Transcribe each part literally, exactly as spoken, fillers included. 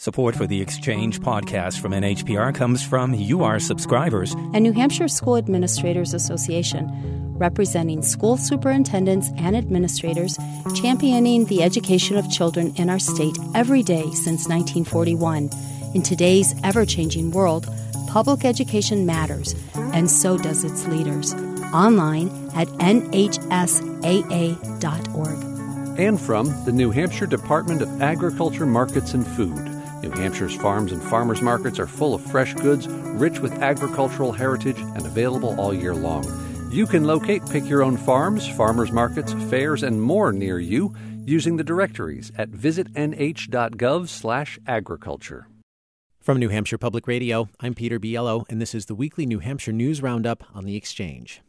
Support for the Exchange podcast from N H P R comes from you, our subscribers, and New Hampshire School Administrators Association, representing school superintendents and administrators, championing the education of children in our state every day since nineteen forty-one. In today's ever-changing world, public education matters, and so does its leaders. Online at N H S A A dot org. And from the New Hampshire Department of Agriculture, Markets, and Food. New Hampshire's farms and farmers markets are full of fresh goods, rich with agricultural heritage, and available all year long. You can locate Pick Your Own Farms, farmers markets, fairs, and more near you using the directories at visit N H dot gov slash agriculture. From New Hampshire Public Radio, I'm Peter Biello, and this is the weekly New Hampshire News Roundup on the Exchange.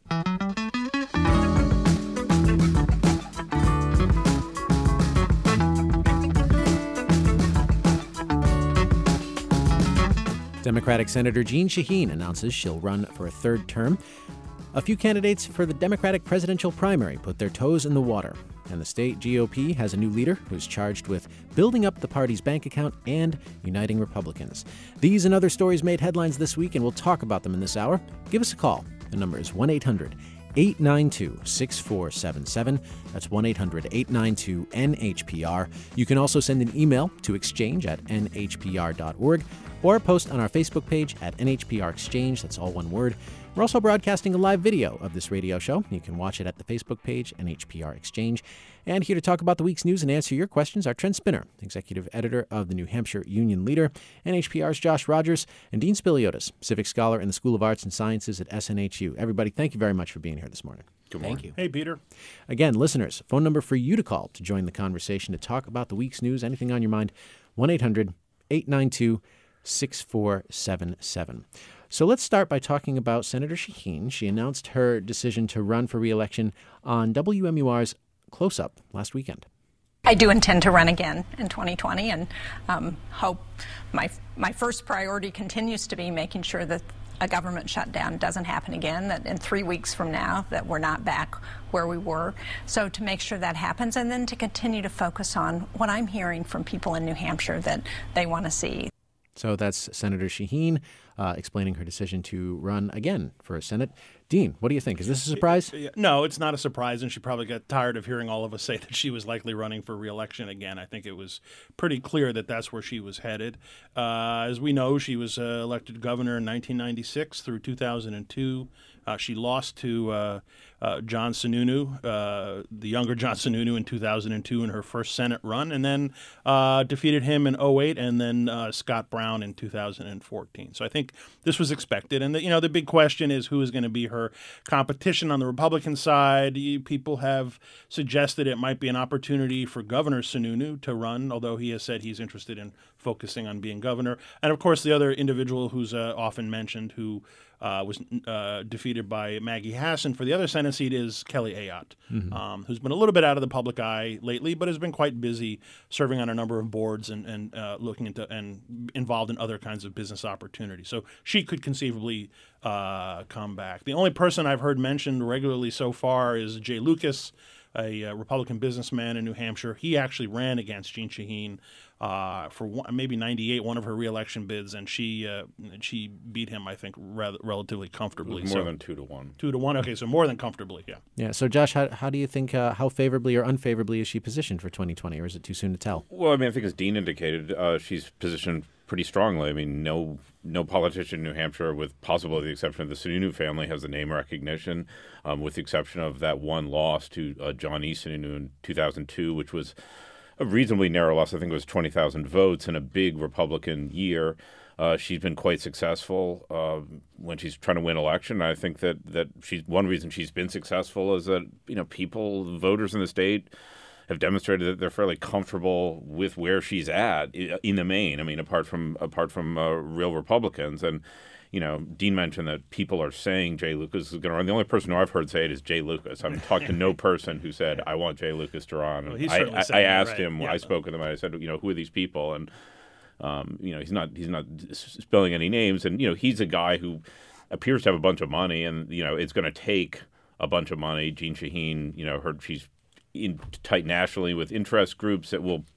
Democratic Senator Jeanne Shaheen announces she'll run for a third term. A few candidates for the Democratic presidential primary put their toes in the water, and the state G O P has a new leader who's charged with building up the party's bank account and uniting Republicans. These and other stories made headlines this week, and we'll talk about them in this hour. Give us a call. The number is one eight hundred eight nine two six four seven seven. That's one eight hundred eight nine two N H P R. You can also send an email to exchange at N H P R dot org or post on our Facebook page at N H P R Exchange. That's all one word. We're also broadcasting a live video of this radio show. You can watch it at the Facebook page, N H P R Exchange. And here to talk about the week's news and answer your questions are Trent Spinner, executive editor of the New Hampshire Union Leader, N H P R's Josh Rogers, and Dean Spiliotis, civic scholar in the School of Arts and Sciences at S N H U. Everybody, thank you very much for being here this morning. Good morning. Thank you. Hey, Peter. Again, listeners, phone number for you to call to join the conversation to talk about the week's news, anything on your mind, one eight hundred eight nine two six four seven seven. So let's start by talking about Senator Shaheen. She announced her decision to run for re-election on W M U R's Close Up last weekend. I do intend to run again in twenty twenty, and um, hope my my first priority continues to be making sure that a government shutdown doesn't happen again, that in three weeks from now that we're not back where we were. So to make sure that happens, and then to continue to focus on what I'm hearing from people in New Hampshire that they want to see. So that's Senator Shaheen uh, explaining her decision to run again for a Senate. Dean, what do you think? Is this a surprise? No, it's not a surprise, and she probably got tired of hearing all of us say that she was likely running for re-election again. I think it was pretty clear that that's where she was headed. Uh, as we know, she was uh, elected governor in nineteen ninety-six through two thousand two. Uh, she lost to uh, uh, John Sununu, uh, the younger John Sununu, in two thousand two in her first Senate run, and then uh, defeated him in oh eight, and then uh, Scott Brown in two thousand fourteen. So I think this was expected. And the, you know, the big question is who is going to be her competition on the Republican side. People have suggested it might be an opportunity for Governor Sununu to run, although he has said he's interested in focusing on being governor. And of course, the other individual who's uh, often mentioned who Uh, was uh, defeated by Maggie Hassan for the other Senate seat is Kelly Ayotte, mm-hmm. um, who's been a little bit out of the public eye lately, but has been quite busy serving on a number of boards and, and uh, looking into and involved in other kinds of business opportunities. So she could conceivably uh, come back. The only person I've heard mentioned regularly so far is Jay Lucas, a uh, Republican businessman in New Hampshire. He actually ran against Jeanne Shaheen uh, for one, maybe ninety-eight, one of her reelection bids, and she uh, she beat him, I think, rather, relatively comfortably. It was more so, than two to one. Two to one. Okay, so more than comfortably. Yeah. Yeah. So, Josh, how how do you think uh, how favorably or unfavorably is she positioned for twenty twenty, or is it too soon to tell? Well, I mean, I think as Dean indicated, uh, she's positioned pretty strongly. I mean, no no politician in New Hampshire, with possibly the exception of the Sununu family, has the name recognition, um, with the exception of that one loss to uh, John E. Sununu in two thousand two, which was a reasonably narrow loss. I think it was twenty thousand votes in a big Republican year. Uh, she's been quite successful uh, when she's trying to win election. I think that, that she's one reason she's been successful is that, you know, people, voters in the state have demonstrated that they're fairly comfortable with where she's at in the main. I mean, apart from apart from uh, real Republicans. And, you know, Dean mentioned that people are saying Jay Lucas is going to run. The only person who I've heard say it is Jay Lucas. I've talked to no person who said, I want Jay Lucas to run. Well, I, I, I asked right. him, yeah. I spoke with him, and I said, you know, who are these people? And, um, you know, he's not he's not spelling any names. And, you know, he's a guy who appears to have a bunch of money, and, you know, it's going to take a bunch of money. Jeanne Shaheen, you know, her she's in tight nationally with interest groups that will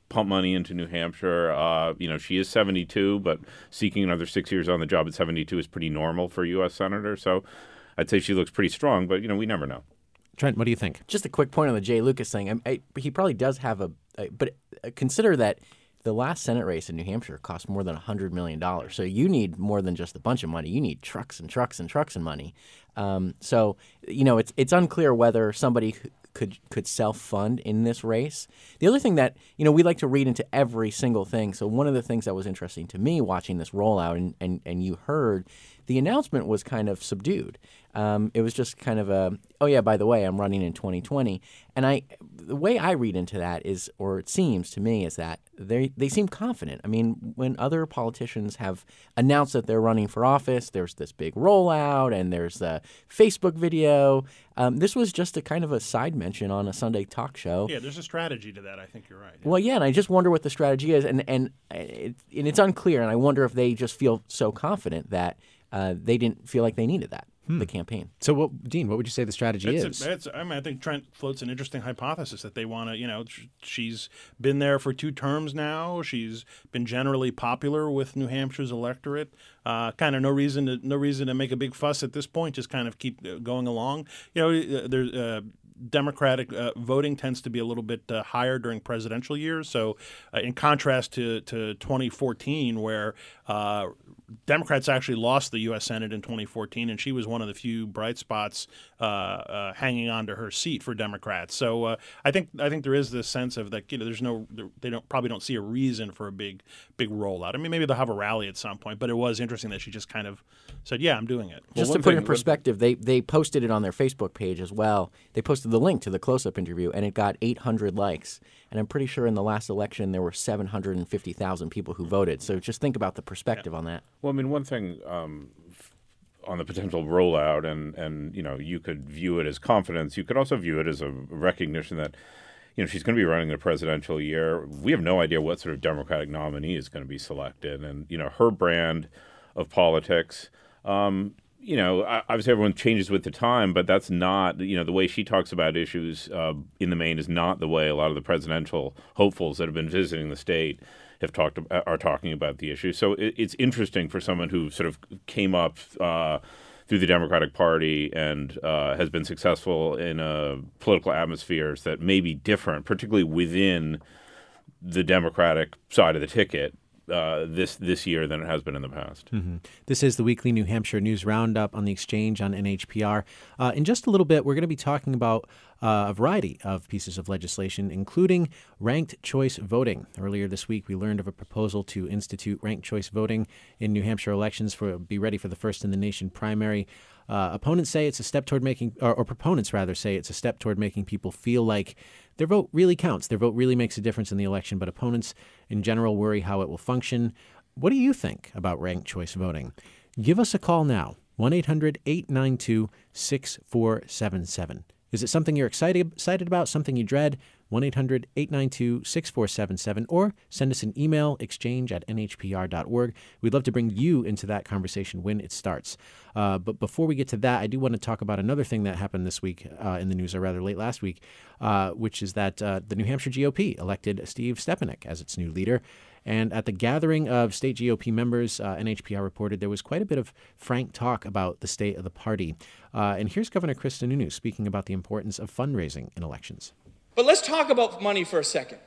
pump money into New Hampshire. Uh, you know, she is seventy-two, but seeking another six years on the job at seventy-two is pretty normal for a U S senator. So I'd say she looks pretty strong, but, you know, we never know. Trent, what do you think? Just a quick point on the Jay Lucas thing. I, I, he probably does have a, a – but consider that the last Senate race in New Hampshire cost more than one hundred million dollars. So you need more than just a bunch of money. You need trucks and trucks and trucks and money. Um, so, you know, it's it's unclear whether somebody could could self-fund in this race. The other thing that, you know, we like to read into every single thing. So one of the things that was interesting to me watching this rollout, and, and, and you heard, the announcement was kind of subdued. Um, it was just kind of a, oh, yeah, by the way, I'm running in twenty twenty. And I, the way I read into that is, or it seems to me, is that they they seem confident. I mean, when other politicians have announced that they're running for office, there's this big rollout and there's the Facebook video. Um, this was just a kind of a side mention on a Sunday talk show. Yeah, there's a strategy to that. I think you're right. Yeah. Well, yeah, and I just wonder what the strategy is. And, and, it, and it's unclear, and I wonder if they just feel so confident that uh, they didn't feel like they needed that. Hmm. The campaign. So, what, Dean, what would you say the strategy it's is? A, it's, I mean, I think Trent floats an interesting hypothesis that they want to, you know, she's been there for two terms now. She's been generally popular with New Hampshire's electorate. Uh, kind of no reason to no reason to make a big fuss at this point. Just kind of keep going along. You know, there's. Uh, Democratic uh, voting tends to be a little bit uh, higher during presidential years. So uh, in contrast to, to twenty fourteen, where uh, Democrats actually lost the U S Senate in twenty fourteen, and she was one of the few bright spots uh, uh, hanging on to her seat for Democrats. So uh, I think I think there is this sense of that, you know, there's no they don't probably don't see a reason for a big big rollout. I mean, maybe they'll have a rally at some point, but it was interesting that she just kind of said, "Yeah, I'm doing it." Just well, to put it in perspective, they they posted it on their Facebook page as well. They posted the link to the close-up interview, and it got eight hundred likes. And I'm pretty sure in the last election there were seven hundred fifty thousand people who voted. So just think about the perspective yeah. on that. Well, I mean, one thing um, on the potential rollout, and, and, you know, you could view it as confidence. You could also view it as a recognition that, you know, she's going to be running the presidential year. We have no idea what sort of Democratic nominee is going to be selected. And, you know, her brand of politics, um, you know, obviously everyone changes with the time, but that's not, you know, the way she talks about issues uh, in the main is not the way a lot of the presidential hopefuls that have been visiting the state have talked are talking about the issue. So it, it's interesting for someone who sort of came up uh, through the Democratic Party and uh, has been successful in uh, political atmospheres that may be different, particularly within the Democratic side of the ticket. Uh, this this year than it has been in the past. Mm-hmm. This is the weekly New Hampshire News Roundup on the Exchange on N H P R. Uh, in just a little bit, we're going to be talking about uh, a variety of pieces of legislation, including ranked choice voting. Earlier this week, we learned of a proposal to institute ranked choice voting in New Hampshire elections for be ready for the first in the nation primary. Uh, opponents say it's a step toward making, or, or proponents rather say it's a step toward making people feel like their vote really counts. Their vote really makes a difference in the election, but opponents in general worry how it will function. What do you think about ranked choice voting? Give us a call now, one eight hundred eight nine two six four seven seven. Is it something you're excited excited about, something you dread? one eight hundred eight nine two six four seven seven, or send us an email, exchange at n h p r dot org. We'd love to bring you into that conversation when it starts. Uh, but before we get to that, I do want to talk about another thing that happened this week uh, in the news, or rather late last week, uh, which is that uh, the New Hampshire G O P elected Steve Stepanek as its new leader. And at the gathering of state G O P members, uh, N H P R reported there was quite a bit of frank talk about the state of the party. Uh, and here's Governor Chris Sununu speaking about the importance of fundraising in elections. But let's talk about money for a second.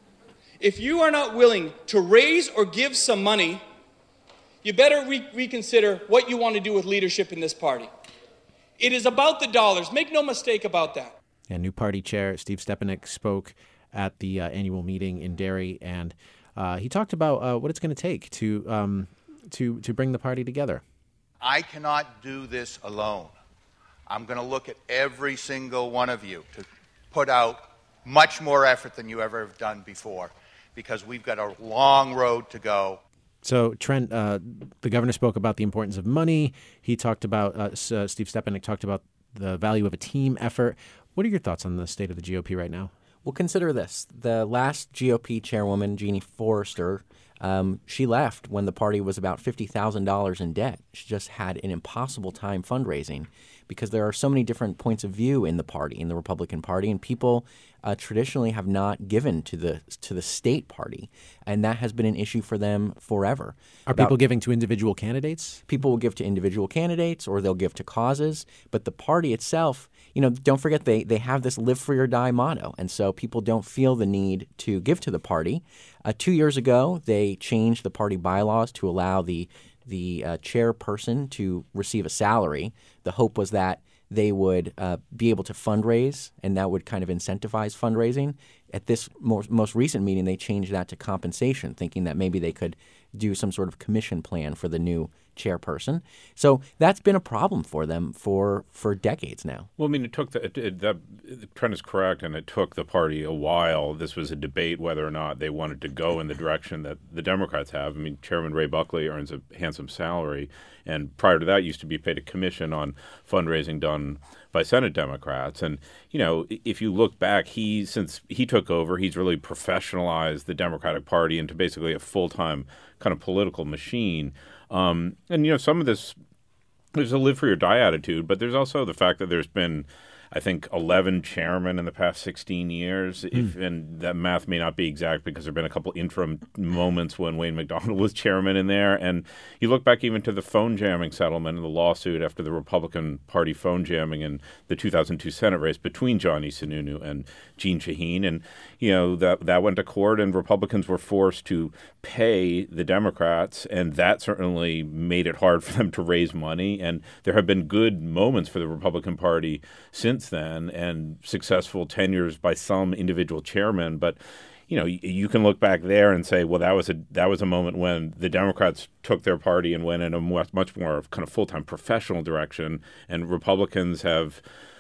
If you are not willing to raise or give some money, you better re- reconsider what you want to do with leadership in this party. It is about the dollars. Make no mistake about that. And new party chair Steve Stepanek spoke at the uh, annual meeting in Derry, and uh, he talked about uh, what it's going to take to um, to to bring the party together. I cannot do this alone. I'm going to look at every single one of you to put out much more effort than you ever have done before, because we've got a long road to go. So, Trent, uh, the governor spoke about the importance of money. He talked about, uh, uh, Steve Stepanek talked about the value of a team effort. What are your thoughts on the state of the G O P right now? Well, consider this. The last G O P chairwoman, Jeannie Forrester, um, she left when the party was about fifty thousand dollars in debt. She just had an impossible time fundraising. because there are so many different points of view in the party, in the Republican Party, and people uh, traditionally have not given to the to the state party, and that has been an issue for them forever. Are About, people giving to individual candidates? People will give to individual candidates, or they'll give to causes, but the party itself, you know, don't forget they, they have this live free or die motto, and so people don't feel the need to give to the party. Uh, two years ago, they changed the party bylaws to allow the the uh, chairperson to receive a salary. The hope was that they would uh, be able to fundraise, and that would kind of incentivize fundraising. At this most, most recent meeting, they changed that to compensation, thinking that maybe they could do some sort of commission plan for the new chairperson. So that's been a problem for them for, for decades now. Well, I mean, it took the, it, it, that the trend is correct, and it took the party a while. This was a debate whether or not they wanted to go in the direction that the Democrats have. I mean, Chairman Ray Buckley earns a handsome salary, and prior to that used to be paid a commission on fundraising done by Senate Democrats. And, you know, if you look back, he since he took over, he's really professionalized the Democratic Party into basically a full-time kind of political machine. Um, and, you know, some of this, there's a live free or die attitude, but there's also the fact that there's been, I think, eleven chairmen in the past sixteen years. Mm. If, and that math may not be exact because there have been a couple interim moments when Wayne McDonald was chairman in there. And you look back even to the phone jamming settlement and the lawsuit after the Republican Party phone jamming in the two thousand two Senate race between Johnny Sununu and Jeanne Shaheen. And, you know, that, that went to court, and Republicans were forced to pay the Democrats, and that certainly made it hard for them to raise money. And there have been good moments for the Republican Party since then, and successful tenures by some individual chairmen. But, you know, you, you can look back there and say, well, that was a that was a moment when the Democrats took their party and went in a much, much more kind of full-time professional direction, and Republicans have,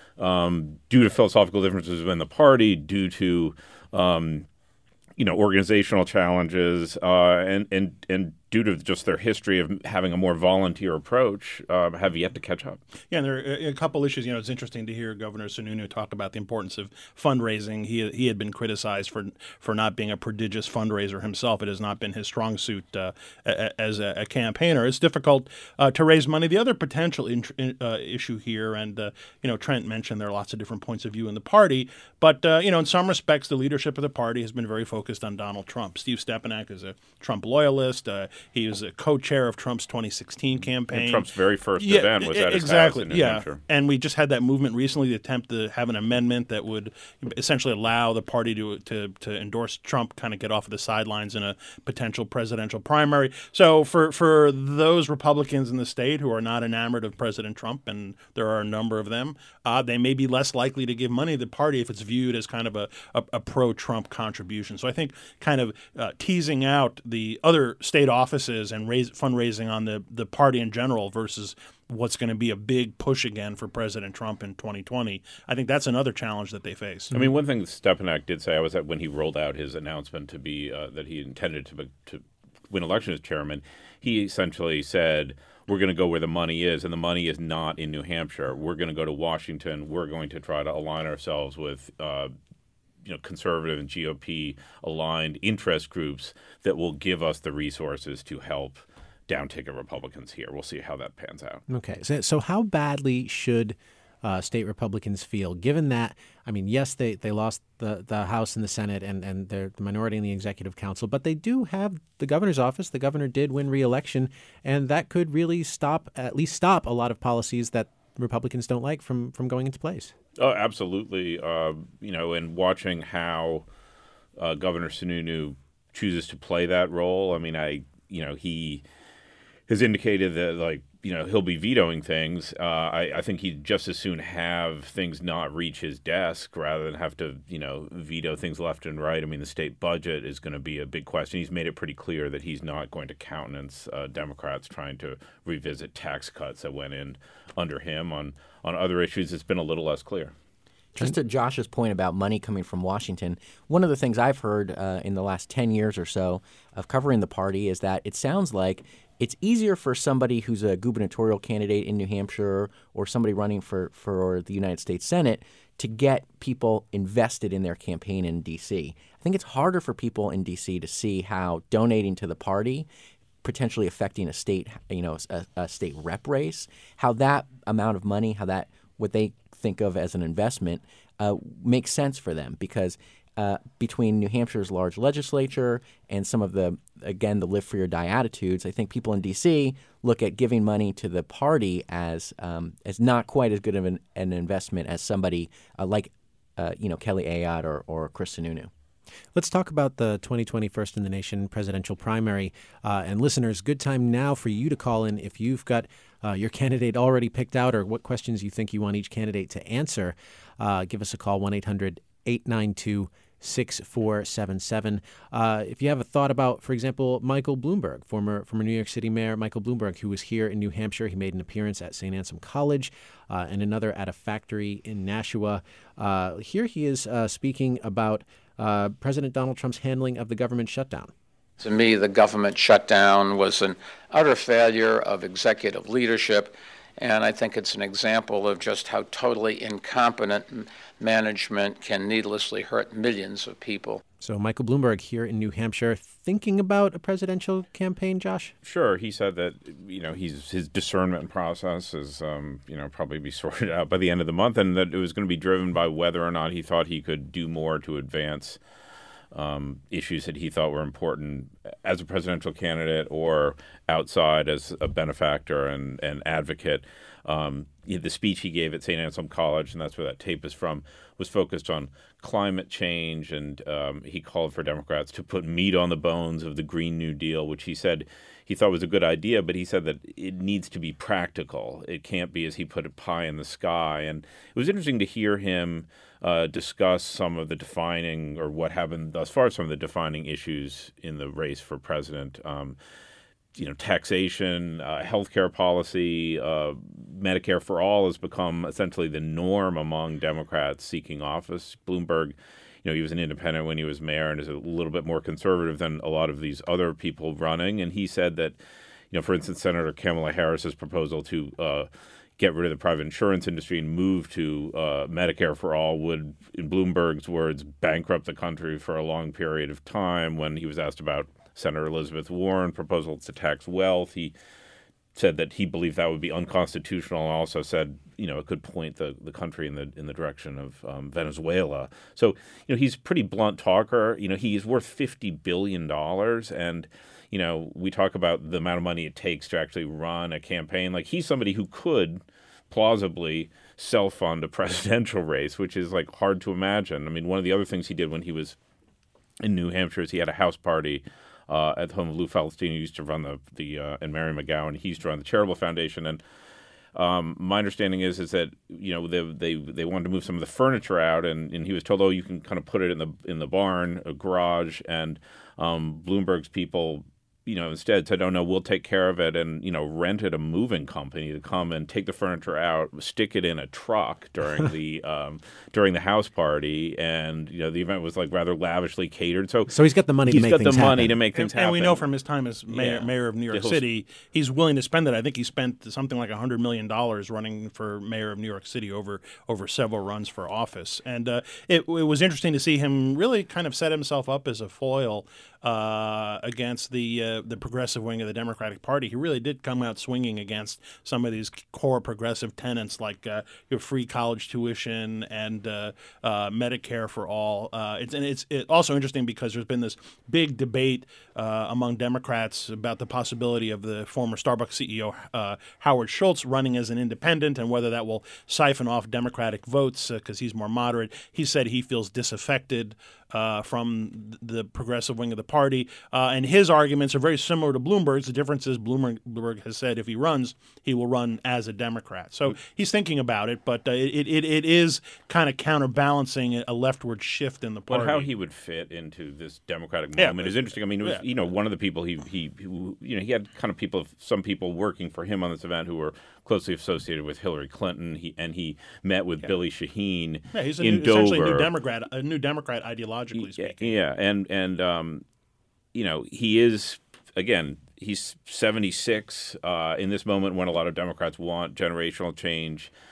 um, due to philosophical differences within the party, due to um, you know, organizational challenges, uh, and and and due to just their history of having a more volunteer approach, uh, have yet to catch up. Yeah, and there are a couple issues. You know, it's interesting to hear Governor Sununu talk about the importance of fundraising. He he had been criticized for for not being a prodigious fundraiser himself. It has not been his strong suit uh, as a, a campaigner. It's difficult uh, to raise money. The other potential in, in, uh, issue here, and uh, you know, Trent mentioned there are lots of different points of view in the party, but uh, you know, in some respects, the leadership of the party has been very focused on Donald Trump. Steve Stepanek is a Trump loyalist. Uh, he was a co-chair of Trump's twenty sixteen campaign. And Trump's very first yeah, event was at his exactly, house in New yeah. Hampshire. And we just had that movement recently to attempt to have an amendment that would essentially allow the party to to, to endorse Trump, kind of get off of the sidelines in a potential presidential primary. So for, for those Republicans in the state who are not enamored of President Trump, and there are a number of them, uh, they may be less likely to give money to the party if it's viewed as kind of a, a, a pro-Trump contribution. So I think kind of uh, teasing out the other state offices and raise, fundraising on the, the party in general versus what's going to be a big push again for President Trump in twenty twenty. I think that's another challenge that they face. I mean, one thing that Stepanek did say, I was at when he rolled out his announcement to be uh, that he intended to to win election as chairman, he essentially said, we're going to go where the money is, and the money is not in New Hampshire. We're going to go to Washington. We're going to try to align ourselves with uh, you know, conservative and G O P aligned interest groups that will give us the resources to help down-ticket Republicans here. We'll see how that pans out. Okay. So, so how badly should uh, state Republicans feel, given that, I mean, yes, they, they lost the, the House and the Senate, and, and they're the minority in the Executive Council, but they do have the governor's office. The governor did win re-election, and that could really stop, at least stop a lot of policies that Republicans don't like from, from going into place. Oh, absolutely. Uh, you know, and watching how uh, Governor Sununu chooses to play that role, I mean, I, you know, he has indicated that, like, you know, he'll be vetoing things. Uh, I, I think he'd just as soon have things not reach his desk rather than have to, you know, veto things left and right. I mean, the state budget is going to be a big question. He's made it pretty clear that he's not going to countenance uh, Democrats trying to revisit tax cuts that went in under him. On, on other issues, it's been a little less clear. Just to Josh's point about money coming from Washington, one of the things I've heard uh, in the last ten years or so of covering the party is that it sounds like it's easier for somebody who's a gubernatorial candidate in New Hampshire or somebody running for, for the United States Senate to get people invested in their campaign in D C. I think it's harder for people in D C to see how donating to the party potentially affecting a state, you know, a, a state rep race, how that amount of money, how that what they think of as an investment uh, makes sense for them because uh, between New Hampshire's large legislature and some of the, again, the live free or die attitudes, I think people in D C look at giving money to the party as um, as not quite as good of an, an investment as somebody uh, like, uh, you know, Kelly Ayotte or, or Chris Sununu. Let's talk about the twenty twenty First in the Nation presidential primary. Uh, and listeners, good time now for you to call in if you've got uh, your candidate already picked out or what questions you think you want each candidate to answer. Uh, give us a call, one eight hundred eight nine two six four seven seven. Uh, if you have a thought about, for example, Michael Bloomberg, former former New York City Mayor Michael Bloomberg, who was here in New Hampshire. He made an appearance at Saint Anselm College uh, and another at a factory in Nashua. Uh, here he is uh, speaking about Uh, President Donald Trump's handling of the government shutdown. To me, the government shutdown was an utter failure of executive leadership, and I think it's an example of just how totally incompetent management can needlessly hurt millions of people. So Michael Bloomberg here in New Hampshire thinking about a presidential campaign, Josh? Sure. He said that, you know, he's, his discernment process is, um, you know, probably be sorted out by the end of the month, and that it was going to be driven by whether or not he thought he could do more to advance um, issues that he thought were important as a presidential candidate or outside as a benefactor and, and advocate. Um, the speech he gave at Saint Anselm College, and that's where that tape is from, was focused on climate change, and um, he called for Democrats to put meat on the bones of the Green New Deal, which he said he thought was a good idea, but he said that it needs to be practical. It can't be, as he put it, pie in the sky. And it was interesting to hear him uh, discuss some of the defining, or what happened thus far, some of the defining issues in the race for president. Um, You know, taxation, uh, healthcare policy, uh, Medicare for all has become essentially the norm among Democrats seeking office. Bloomberg, you know, he was an independent when he was mayor and is a little bit more conservative than a lot of these other people running. And he said that, you know, for instance, Senator Kamala Harris's proposal to uh, get rid of the private insurance industry and move to uh, Medicare for all would, in Bloomberg's words, bankrupt the country for a long period of time. When he was asked about Senator Elizabeth Warren's proposal to tax wealth, he said that he believed that would be unconstitutional, and also said, you know, it could point the, the country in the in the direction of um, Venezuela. So, you know, he's a pretty blunt talker. You know, he's worth fifty billion dollars, and, you know, we talk about the amount of money it takes to actually run a campaign. Like, he's somebody who could plausibly self-fund a presidential race, which is, like, hard to imagine. I mean, one of the other things he did when he was in New Hampshire is he had a house party Uh, at the home of Lou Feldstein, who used to run the the uh, and Mary McGowan. He used to run the charitable foundation, and um, my understanding is is that, you know, they they they wanted to move some of the furniture out, and, and he was told, oh, you can kind of put it in the in the barn, a garage, and um, Bloomberg's people, you know, instead said, oh, no, we'll take care of it, and, you know, rented a moving company to come and take the furniture out, stick it in a truck during the um, during the house party, and, you know, the event was, like, rather lavishly catered. So, so he's got the money to make things happen. He's got the money to make things and, happen. And we know from his time as mayor, Yeah. mayor of New York He'll, City, he's willing to spend it. I think he spent something like one hundred million dollars running for mayor of New York City over over several runs for office. And uh, it, it was interesting to see him really kind of set himself up as a foil uh, against the uh, the progressive wing of the Democratic Party. He really did come out swinging against some of these core progressive tenets, like uh, your free college tuition and uh, uh, Medicare for all. Uh, it's and it's it also interesting because there's been this big debate uh, among Democrats about the possibility of the former Starbucks C E O uh, Howard Schultz running as an independent, and whether that will siphon off Democratic votes because uh, he's more moderate. He said he feels disaffected Uh, from the progressive wing of the party. Uh, and his arguments are very similar to Bloomberg's. The difference is Bloomberg, Bloomberg has said if he runs, he will run as a Democrat. So he's thinking about it, but uh, it, it it is kind of counterbalancing a leftward shift in the party. But how he would fit into this Democratic Yeah, moment is interesting. I mean, it was, yeah. you know, one of the people he, he, who, you know, he had kind of people, some people working for him on this event who were closely associated with Hillary Clinton. He and he met with Yeah. Billy Shaheen Yeah, he's a in new, Dover. essentially a new Democrat, a new Democrat ideologically speaking. Yeah, and and um, you know, he is, again, he's seventy-six uh, in this moment when a lot of Democrats want generational change.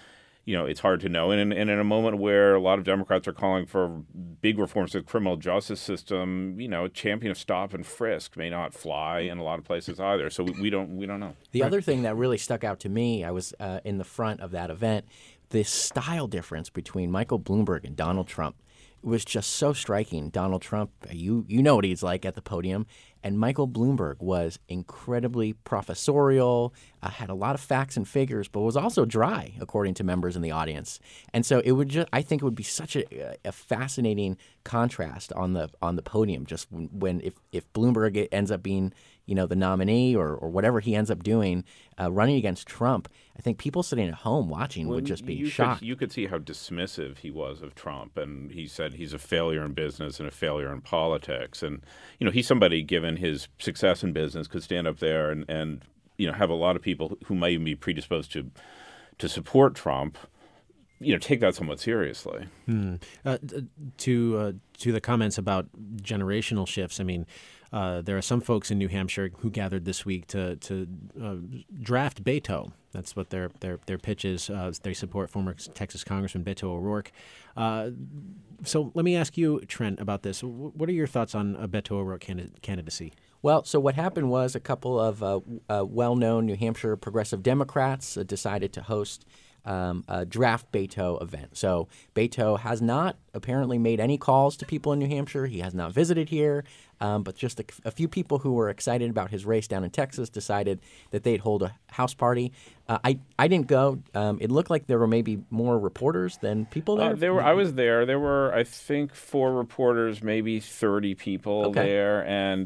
you know, it's hard to know. And in, and in a moment where a lot of Democrats are calling for big reforms to the criminal justice system, you know, a champion of stop and frisk may not fly in a lot of places either. So we, we don't we don't know. The right. other thing that really stuck out to me, I was uh, in the front of that event, the style difference between Michael Bloomberg and Donald Trump. It was just so striking. Donald Trump, you you know what he's like at the podium, and Michael Bloomberg was incredibly professorial, uh, had a lot of facts and figures, but was also dry, according to members in the audience. And so it would just, I think it would be such a, a fascinating contrast on the on the podium. Just when, when if if Bloomberg ends up being, you know, the nominee or or whatever he ends up doing, uh, running against Trump, I think people sitting at home watching well, would just be you shocked. Could, you could see how dismissive he was of Trump, and he said he's a failure in business and a failure in politics. And you know, he's somebody, given his success in business, could stand up there and, and you know have a lot of people who might even be predisposed to to support Trump, you know, take that somewhat seriously. Hmm. Uh, to uh, to the comments about generational shifts, I mean, uh, there are some folks in New Hampshire who gathered this week to to uh, draft Beto. That's what their their their pitch is. Uh, they support former Texas Congressman Beto O'Rourke. Uh, so let me ask you, Trent, about this. What are your thoughts on a Beto O'Rourke candid- candidacy? Well, so what happened was a couple of uh, uh, well-known New Hampshire progressive Democrats uh, decided to host um, a draft Beto event. So Beto has not apparently made any calls to people in New Hampshire. He has not visited here, um, but just a, a few people who were excited about his race down in Texas decided that they'd hold a house party. Uh, I I didn't go. Um, it looked like there were maybe more reporters than people there. Uh, there were. I was there. There were, I think, four reporters, maybe thirty people okay. there, and.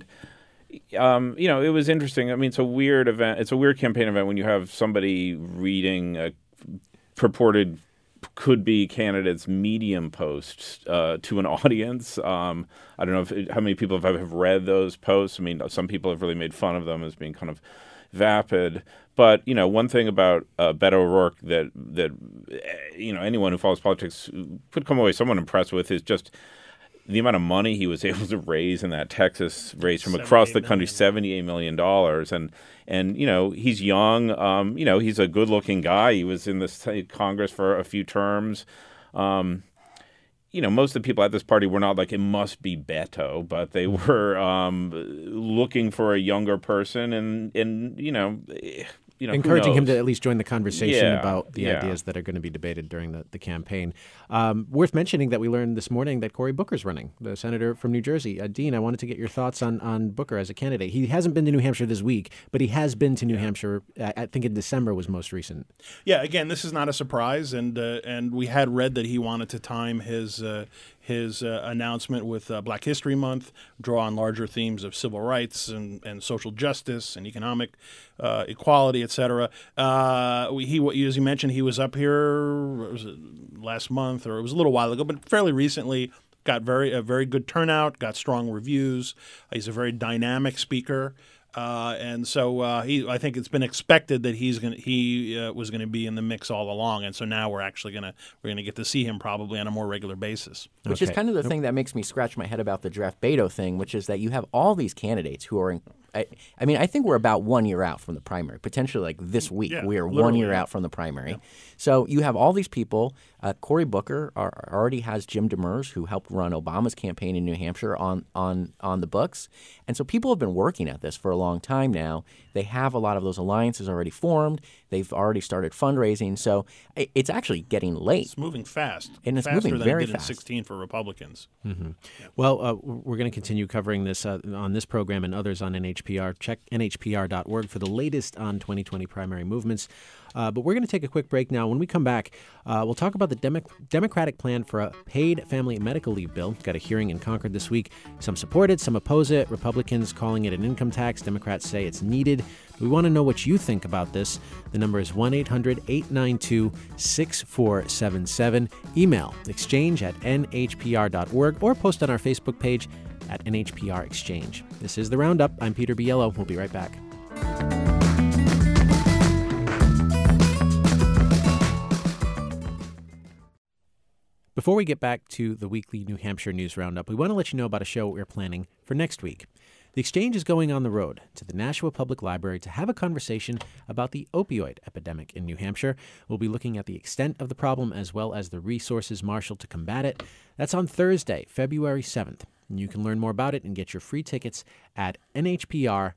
Um, you know, it was interesting. I mean, it's a weird event. It's a weird campaign event when you have somebody reading a purported could-be candidate's Medium post uh, to an audience. Um, I don't know if it, how many people have, have read those posts. I mean, some people have really made fun of them as being kind of vapid. But, you know, one thing about uh, Beto O'Rourke that, that, you know, anyone who follows politics could come away somewhat impressed with is just the amount of money he was able to raise in that Texas race from across the country, seventy-eight million dollars. And, and you know, he's young. Um, you know, he's a good-looking guy. He was in the Congress for a few terms. Um, you know, most of the people at this party were not like, it must be Beto, but they were um, looking for a younger person and, and you know... You know, encouraging him to at least join the conversation yeah, about the yeah. ideas that are going to be debated during the, the campaign. Um, worth mentioning that we learned this morning that Cory Booker's running, the senator from New Jersey. Uh, Dean, I wanted to get your thoughts on, on Booker as a candidate. He hasn't been to New Hampshire this week, but he has been to New yeah. Hampshire, uh, I think in December was most recent. Yeah, again, this is not a surprise, and uh, and we had read that he wanted to time his uh, his uh, announcement with uh, Black History Month, draw on larger themes of civil rights and, and social justice and economic uh, equality, et cetera. Uh, he, as you mentioned, he was up here was it last month, or it was a little while ago, but fairly recently. Got very a very good turnout, got strong reviews. He's a very dynamic speaker. Uh, and so uh, he, I think it's been expected that he's going he uh, was going to be in the mix all along, and so now we're actually going to we're going to get to see him probably on a more regular basis. Which okay. is kind of the nope. thing that makes me scratch my head about the draft Beto thing, which is that you have all these candidates who are in. I, I mean, I think we're about one year out from the primary. Potentially, like this week, yeah, we are one year yeah. out from the primary. Yeah. So you have all these people. Uh, Cory Booker are, already has Jim Demers, who helped run Obama's campaign in New Hampshire, on on on the books. And so people have been working at this for a long time now. They have a lot of those alliances already formed. They've already started fundraising. So it, it's actually getting late. It's moving fast. And it's Faster moving than very it did fast. in sixteen for Republicans. Mm-hmm. Yeah. Well, uh, we're going to continue covering this uh, on this program and others on N H P R. Check N H P R dot org for the latest on twenty twenty primary movements. Uh, but we're going to take a quick break now. When we come back, uh, we'll talk about the Demo- Democratic plan for a paid family medical leave bill. Got a hearing in Concord this week. Some support it, some oppose it. Republicans calling it an income tax. Democrats say it's needed. We want to know what you think about this. The number is one eight hundred eight nine two six four seven seven. Email exchange at N H P R dot org or post on our Facebook page at N H P R Exchange. This is The Roundup. I'm Peter Biello. We'll be right back. Before we get back to the weekly New Hampshire News Roundup, we want to let you know about a show we're planning for next week. The exchange is going on the road to the Nashua Public Library to have a conversation about the opioid epidemic in New Hampshire. We'll be looking at the extent of the problem as well as the resources marshaled to combat it. That's on Thursday, February seventh. And you can learn more about it and get your free tickets at nhpr.org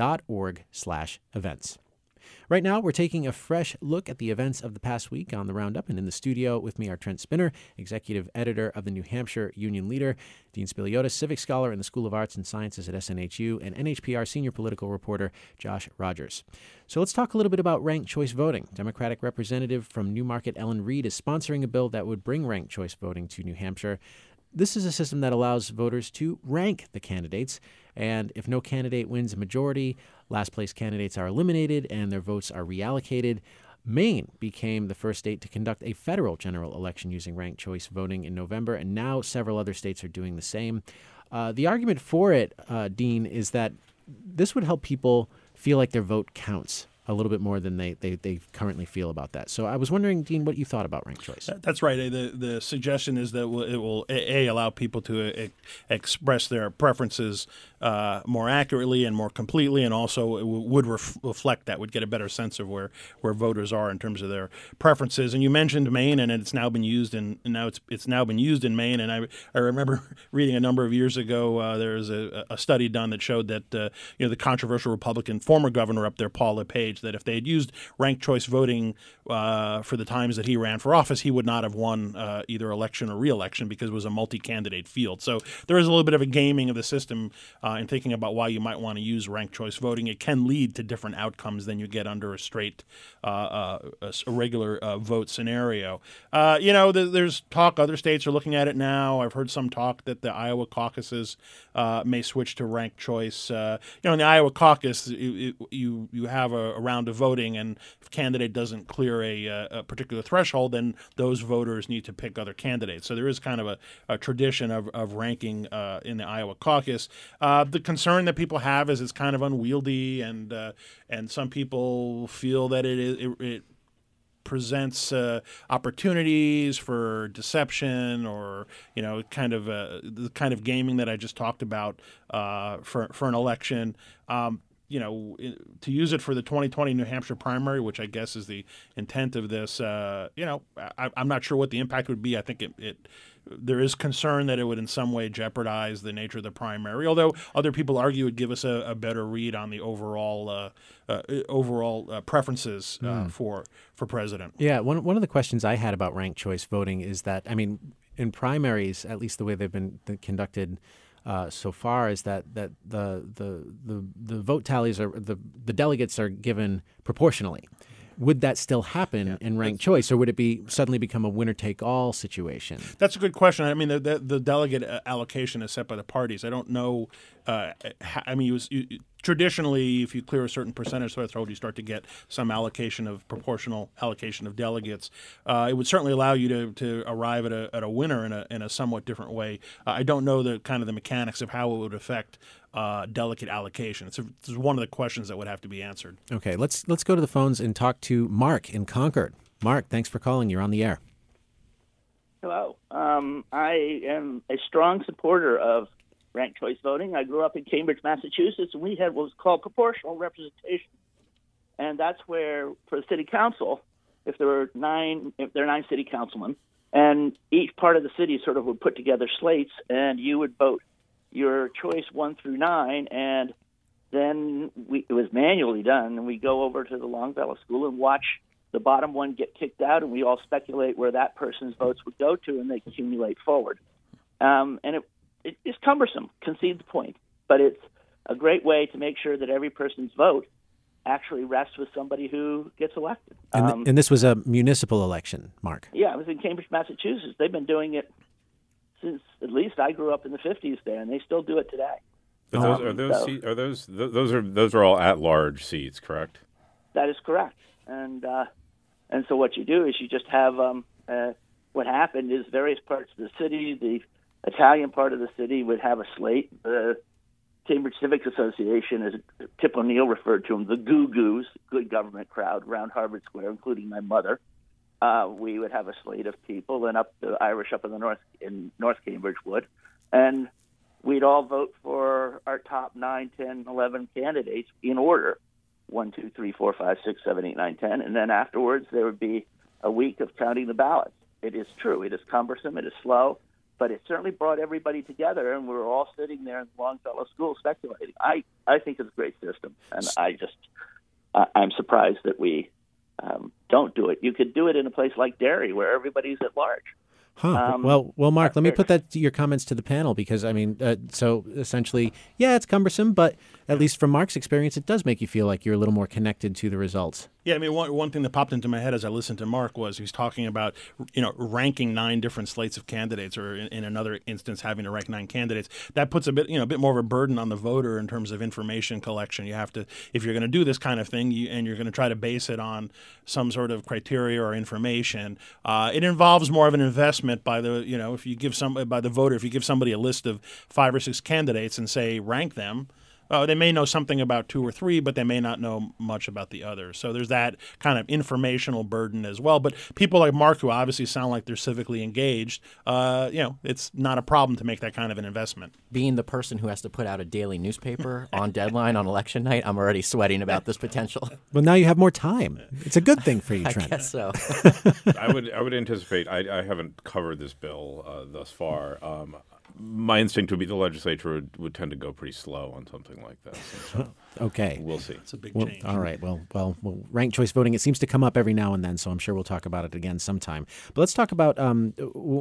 slash events. Right now, we're taking a fresh look at the events of the past week on the Roundup, and in the studio with me are Trent Spinner, executive editor of the New Hampshire Union Leader, Dean Spiliotis, civic scholar in the School of Arts and Sciences at S N H U, and N H P R senior political reporter Josh Rogers. So let's talk a little bit about ranked choice voting. Democratic Representative from Newmarket Ellen Reed is sponsoring a bill that would bring ranked choice voting to New Hampshire. This is a system that allows voters to rank the candidates, and if no candidate wins a majority, last place candidates are eliminated and their votes are reallocated. Maine became the first state to conduct a federal general election using ranked choice voting in November, and now several other states are doing the same. Uh, the argument for it, uh, Dean, is that this would help people feel like their vote counts a little bit more than they, they, they currently feel about that. So I was wondering, Dean, what you thought about ranked choice. That's right. The the suggestion is that it will, A, allow people to express their preferences uh, more accurately and more completely, and also it would ref- reflect that, would get a better sense of where, where voters are in terms of their preferences. And you mentioned Maine, and it's now been used in and now it's it's now been used in Maine. And I I remember reading a number of years ago uh, there was a, a study done that showed that uh, you know the controversial Republican former governor up there, Paul LePage, that if they had used ranked choice voting uh, for the times that he ran for office, he would not have won uh, either election or re-election because it was a multi-candidate field. So there is a little bit of a gaming of the system uh, in thinking about why you might want to use ranked choice voting. It can lead to different outcomes than you get under a straight, uh, uh, a, a regular uh, vote scenario. Uh, you know, the, there's talk, other states are looking at it now. I've heard some talk that the Iowa caucuses uh, may switch to ranked choice. Uh, you know, in the Iowa caucus, you you, you have a, a round of voting, and if a candidate doesn't clear a, a particular threshold, then those voters need to pick other candidates. So there is kind of a, a tradition of, of ranking uh, in the Iowa caucus. Uh, the concern that people have is it's kind of unwieldy, and uh, and some people feel that it is it, it presents uh, opportunities for deception, or you know, kind of uh, the kind of gaming that I just talked about uh, for for an election. Um, you know, to use it for the twenty twenty New Hampshire primary, which I guess is the intent of this, uh, you know, I, I'm not sure what the impact would be. I think it, it there is concern that it would in some way jeopardize the nature of the primary, although other people argue it would give us a, a better read on the overall uh, uh, overall uh, preferences uh, mm. for for president. Yeah, one, one of the questions I had about ranked choice voting is that, I mean, in primaries, at least the way they've been conducted Uh, so far, is that that the the the, the vote tallies are the the delegates are given proportionally. Would that still happen yeah, in ranked choice, or would it be suddenly become a winner-take-all situation? That's a good question. I mean, the the, the delegate allocation is set by the parties. I don't know. Uh, I mean, you, you, traditionally, if you clear a certain percentage threshold, you start to get some allocation of proportional allocation of delegates. Uh, it would certainly allow you to, to arrive at a at a winner in a in a somewhat different way. Uh, I don't know the kind of the mechanics of how it would affect uh, delegate allocation. It's, a, it's one of the questions that would have to be answered. Okay, let's let's go to the phones and talk to Mark in Concord. Mark, thanks for calling. You're on the air. Hello. Um, I am a strong supporter of ranked choice voting. I grew up in Cambridge, Massachusetts, and we had what was called proportional representation. And that's where, for the city council, if there were nine, if there are nine city councilmen, and each part of the city sort of would put together slates, and you would vote your choice one through nine, and then we, it was manually done, and we go over to the Longfellow School and watch the bottom one get kicked out, and we all speculate where that person's votes would go to, and they accumulate forward. Um, and it It, it's cumbersome, concede the point, but it's a great way to make sure that every person's vote actually rests with somebody who gets elected. And, th- um, and this was a municipal election, Mark. Yeah, it was in Cambridge, Massachusetts. They've been doing it since at least I grew up in the fifties there, and they still do it today. But those, um, are those so, seat, are those those are those are all at-large seats, correct? That is correct, and uh, and so what you do is you just have um, uh, what happened is various parts of the city, the Italian part of the city would have a slate. The Cambridge Civic Association, as Tip O'Neill referred to them, the Goo-Goos, good government crowd around Harvard Square, including my mother. Uh, we would have a slate of people, and up the Irish up in the north in North Cambridge would, and we'd all vote for our top nine, ten, eleven candidates in order, one, two, three, four, five, six, seven, eight, nine, ten, and then afterwards there would be a week of counting the ballots. It is true. It is cumbersome. It is slow, but it certainly brought everybody together, and we were all sitting there in Longfellow School speculating. I, I think it's a great system, and I just uh, I'm surprised that we um, don't do it. You could do it in a place like Derry, where everybody's at large. Huh. Um, well, well, Mark, let me put that to your comments to the panel because, I mean, uh, so essentially, yeah, it's cumbersome, but at least from Mark's experience, it does make you feel like you're a little more connected to the results. Yeah, I mean, one, one thing that popped into my head as I listened to Mark was he's talking about, you know, ranking nine different slates of candidates, or in, in another instance, having to rank nine candidates. That puts a bit, you know, a bit more of a burden on the voter in terms of information collection. You have to, if you're going to do this kind of thing, you, and you're going to try to base it on some sort of criteria or information, uh, it involves more of an investment by the, you know, if you give some by the voter, if you give somebody a list of five or six candidates and say rank them. Uh, they may know something about two or three, but they may not know much about the others. So there's that kind of informational burden as well. But people like Mark, who obviously sound like they're civically engaged, uh, you know, it's not a problem to make that kind of an investment. Being the person who has to put out a daily newspaper on deadline on election night, I'm already sweating about this potential. Well, now you have more time. It's a good thing for you, Trent. I guess so. I would I would anticipate. I, I haven't covered this bill uh, thus far. Um, my instinct would be the legislature would, would tend to go pretty slow on something like this. So okay. We'll see. It's a big well, change. All right. Well, well, well, ranked choice voting, it seems to come up every now and then, so I'm sure we'll talk about it again sometime. But let's talk about um,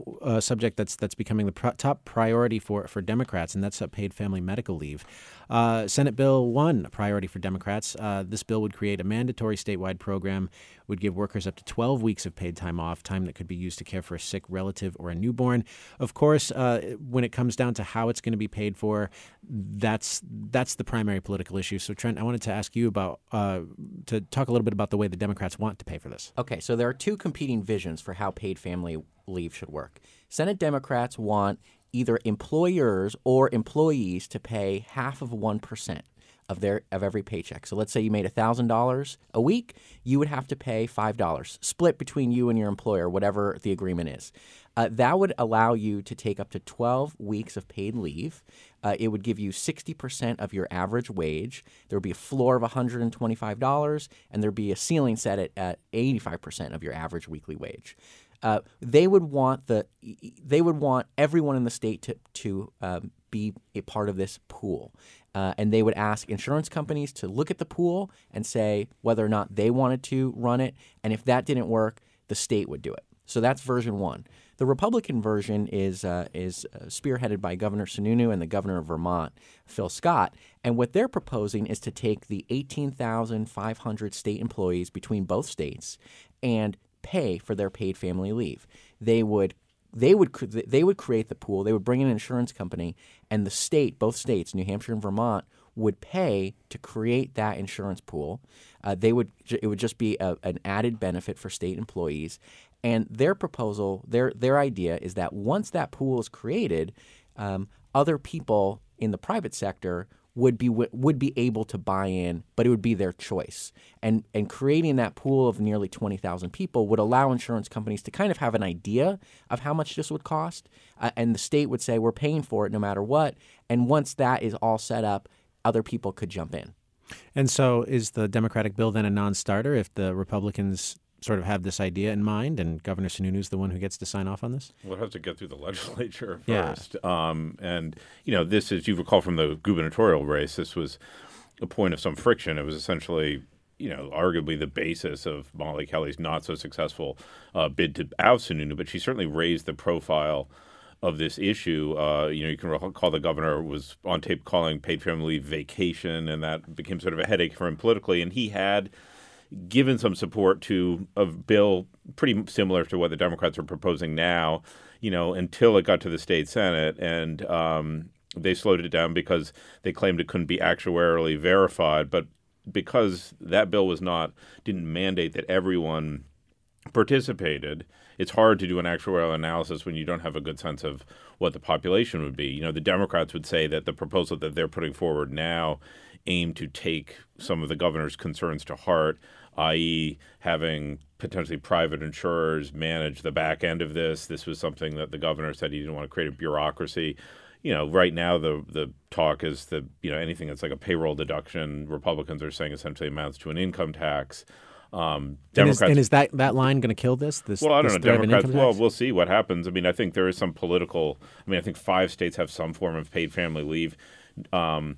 a subject that's that's becoming the pro- top priority for, for Democrats, and that's uh, paid family medical leave. Uh, Senate Bill one, a priority for Democrats. Uh, this bill would create a mandatory statewide program, would give workers up to twelve weeks of paid time off, time that could be used to care for a sick relative or a newborn. Of course, uh, when it comes down to how it's going to be paid for, that's that's the primary political issue. So, Trent, I wanted to ask you about uh, to talk a little bit about the way the Democrats want to pay for this. Okay, so there are two competing visions for how paid family leave should work. Senate Democrats want either employers or employees to pay half of one percent of their of every paycheck. So let's say you made one thousand dollars a week, you would have to pay five dollars, split between you and your employer, whatever the agreement is. Uh, that would allow you to take up to twelve weeks of paid leave. Uh, it would give you sixty percent of your average wage. There would be a floor of one hundred twenty-five dollars, and there would be a ceiling set at, at eighty-five percent of your average weekly wage. Uh, they would want the they would want everyone in the state to to um, be a part of this pool, uh, and they would ask insurance companies to look at the pool and say whether or not they wanted to run it, and if that didn't work, the state would do it. So that's version one. The Republican version is uh, is uh, spearheaded by Governor Sununu and the governor of Vermont, Phil Scott, and what they're proposing is to take the eighteen thousand five hundred state employees between both states and pay for their paid family leave. They would they would they would create the pool. They would bring in an insurance company, and the state, both states, New Hampshire and Vermont, would pay to create that insurance pool. Uh, they would it would just be a, an added benefit for state employees. And their proposal, their their idea is that once that pool is created, um, other people in the private sector would be would be able to buy in, but it would be their choice. And and creating that pool of nearly twenty thousand people would allow insurance companies to kind of have an idea of how much this would cost, uh, and the state would say we're paying for it no matter what. And once that is all set up, other people could jump in. And so, is the Democratic bill then a non-starter if the Republicans sort of have this idea in mind, and Governor Sununu is the one who gets to sign off on this? Well, it has to get through the legislature Yeah. first. Um, and, you know, this is, you recall from the gubernatorial race, this was a point of some friction. It was essentially, you know, arguably the basis of Molly Kelly's not so successful uh, bid to oust Sununu, but she certainly raised the profile of this issue. Uh, you know, you can recall the governor was on tape calling paid family leave vacation, and that became sort of a headache for him politically. And he had given some support to a bill pretty similar to what the Democrats are proposing now, you know, until it got to the state Senate. And um, they slowed it down because they claimed it couldn't be actuarially verified. But because that bill was not, didn't mandate that everyone participated, it's hard to do an actuarial analysis when you don't have a good sense of what the population would be. You know, the Democrats would say that the proposal that they're putting forward now aim to take some of the governor's concerns to heart, that is having potentially private insurers manage the back end of this. This was something that the governor said he didn't want to create a bureaucracy. you know, right now the the talk is that, you know, anything that's like a payroll deduction, Republicans are saying essentially amounts to an income tax. Um, Democrats, and is, and is that, that line going to kill this? this well, I don't this know. Democrats, well, we'll see what happens. I mean, I think there is some political, I mean, I think five states have some form of paid family leave. Um,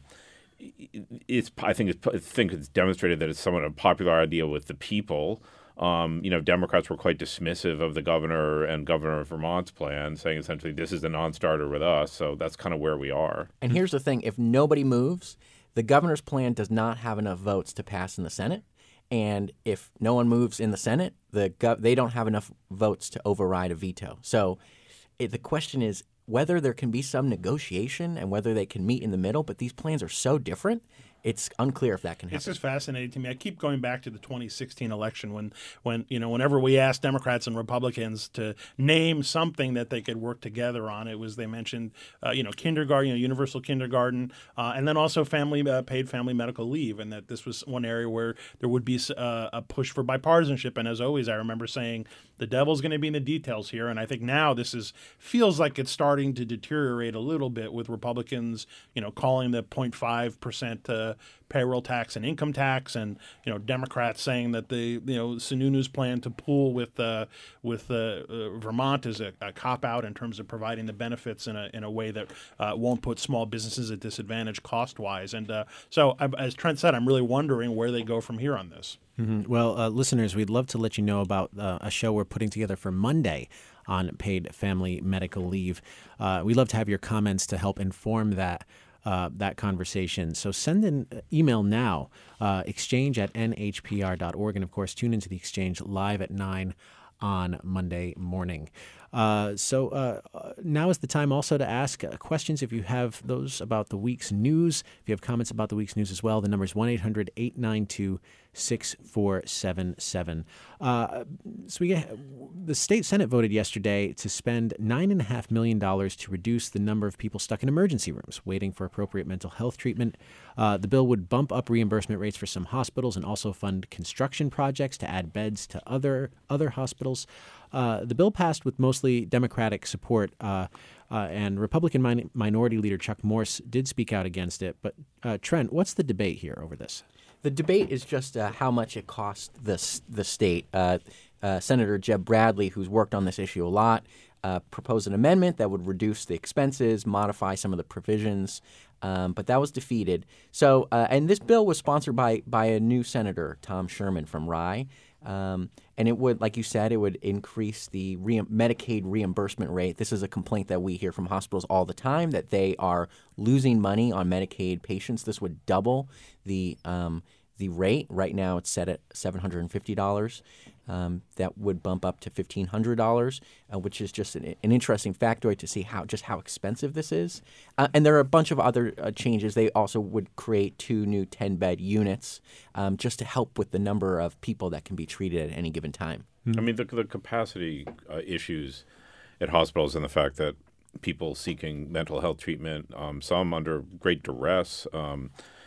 it's, I think it's, I think it's demonstrated that it's somewhat a popular idea with the people. Um, you know, Democrats were quite dismissive of the governor and Governor of Vermont's plan, saying essentially this is a non-starter with us. So that's kind of where we are. And here's the thing. If nobody moves, the governor's plan does not have enough votes to pass in the Senate. And if no one moves in the Senate, the gov- they don't have enough votes to override a veto. So it, the question is whether there can be some negotiation and whether they can meet in the middle. But these plans are so different. It's unclear if that can happen. It's just fascinating to me. I keep going back to the twenty sixteen election when, when you know, whenever we asked Democrats and Republicans to name something that they could work together on, it was they mentioned, uh, you know, kindergarten, you know, universal kindergarten, uh, and then also family uh, paid family medical leave, and that this was one area where there would be uh, a push for bipartisanship. And as always, I remember saying the devil's going to be in the details here. And I think now this is feels like it's starting to deteriorate a little bit with Republicans, you know, calling the zero point five percent uh, payroll tax and income tax, and you know Democrats saying that the you know Sununu's plan to pool with uh, with uh, uh, Vermont is a, a cop out in terms of providing the benefits in a in a way that uh, won't put small businesses at disadvantage cost wise. And uh, so, I, as Trent said, I'm really wondering where they go from here on this. Mm-hmm. Well, uh, listeners, we'd love to let you know about uh, a show we're putting together for Monday on paid family medical leave. Uh, we'd love to have your comments to help inform that. Uh, that conversation. So send an email now, uh, exchange at n h p r dot org. And, of course, tune into the Exchange live at nine on Monday morning. Uh, so uh, now is the time also to ask uh, questions if you have those about the week's news. If you have comments about the week's news as well, the number is one eight hundred eight nine two six four seven seven. Uh, so we get, the state Senate voted yesterday to spend nine point five million dollars to reduce the number of people stuck in emergency rooms waiting for appropriate mental health treatment. Uh, the bill would bump up reimbursement rates for some hospitals and also fund construction projects to add beds to other other hospitals. Uh, the bill passed with mostly Democratic support, uh, uh, and Republican min- Minority Leader Chuck Morse did speak out against it. But, uh, Trent, what's the debate here over this? The debate is just uh, how much it costs the, the state. Uh, uh, Senator Jeb Bradley, who's worked on this issue a lot, uh, proposed an amendment that would reduce the expenses, modify some of the provisions, um, but that was defeated. So, uh, and this bill was sponsored by by a new senator, Tom Sherman from Rye. Um, and it would, like you said, it would increase the re- Medicaid reimbursement rate. This is a complaint that we hear from hospitals all the time, that they are losing money on Medicaid patients. This would double the um, the rate. Right now it's set at seven hundred fifty dollars. Um, that would bump up to fifteen hundred dollars, uh, which is just an, an interesting factoid to see how just how expensive this is. Uh, and there are a bunch of other uh, changes. They also would create two new ten-bed units um, just to help with the number of people that can be treated at any given time. I mean, the, the capacity uh, issues at hospitals and the fact that people seeking mental health treatment, um, some under great duress, um,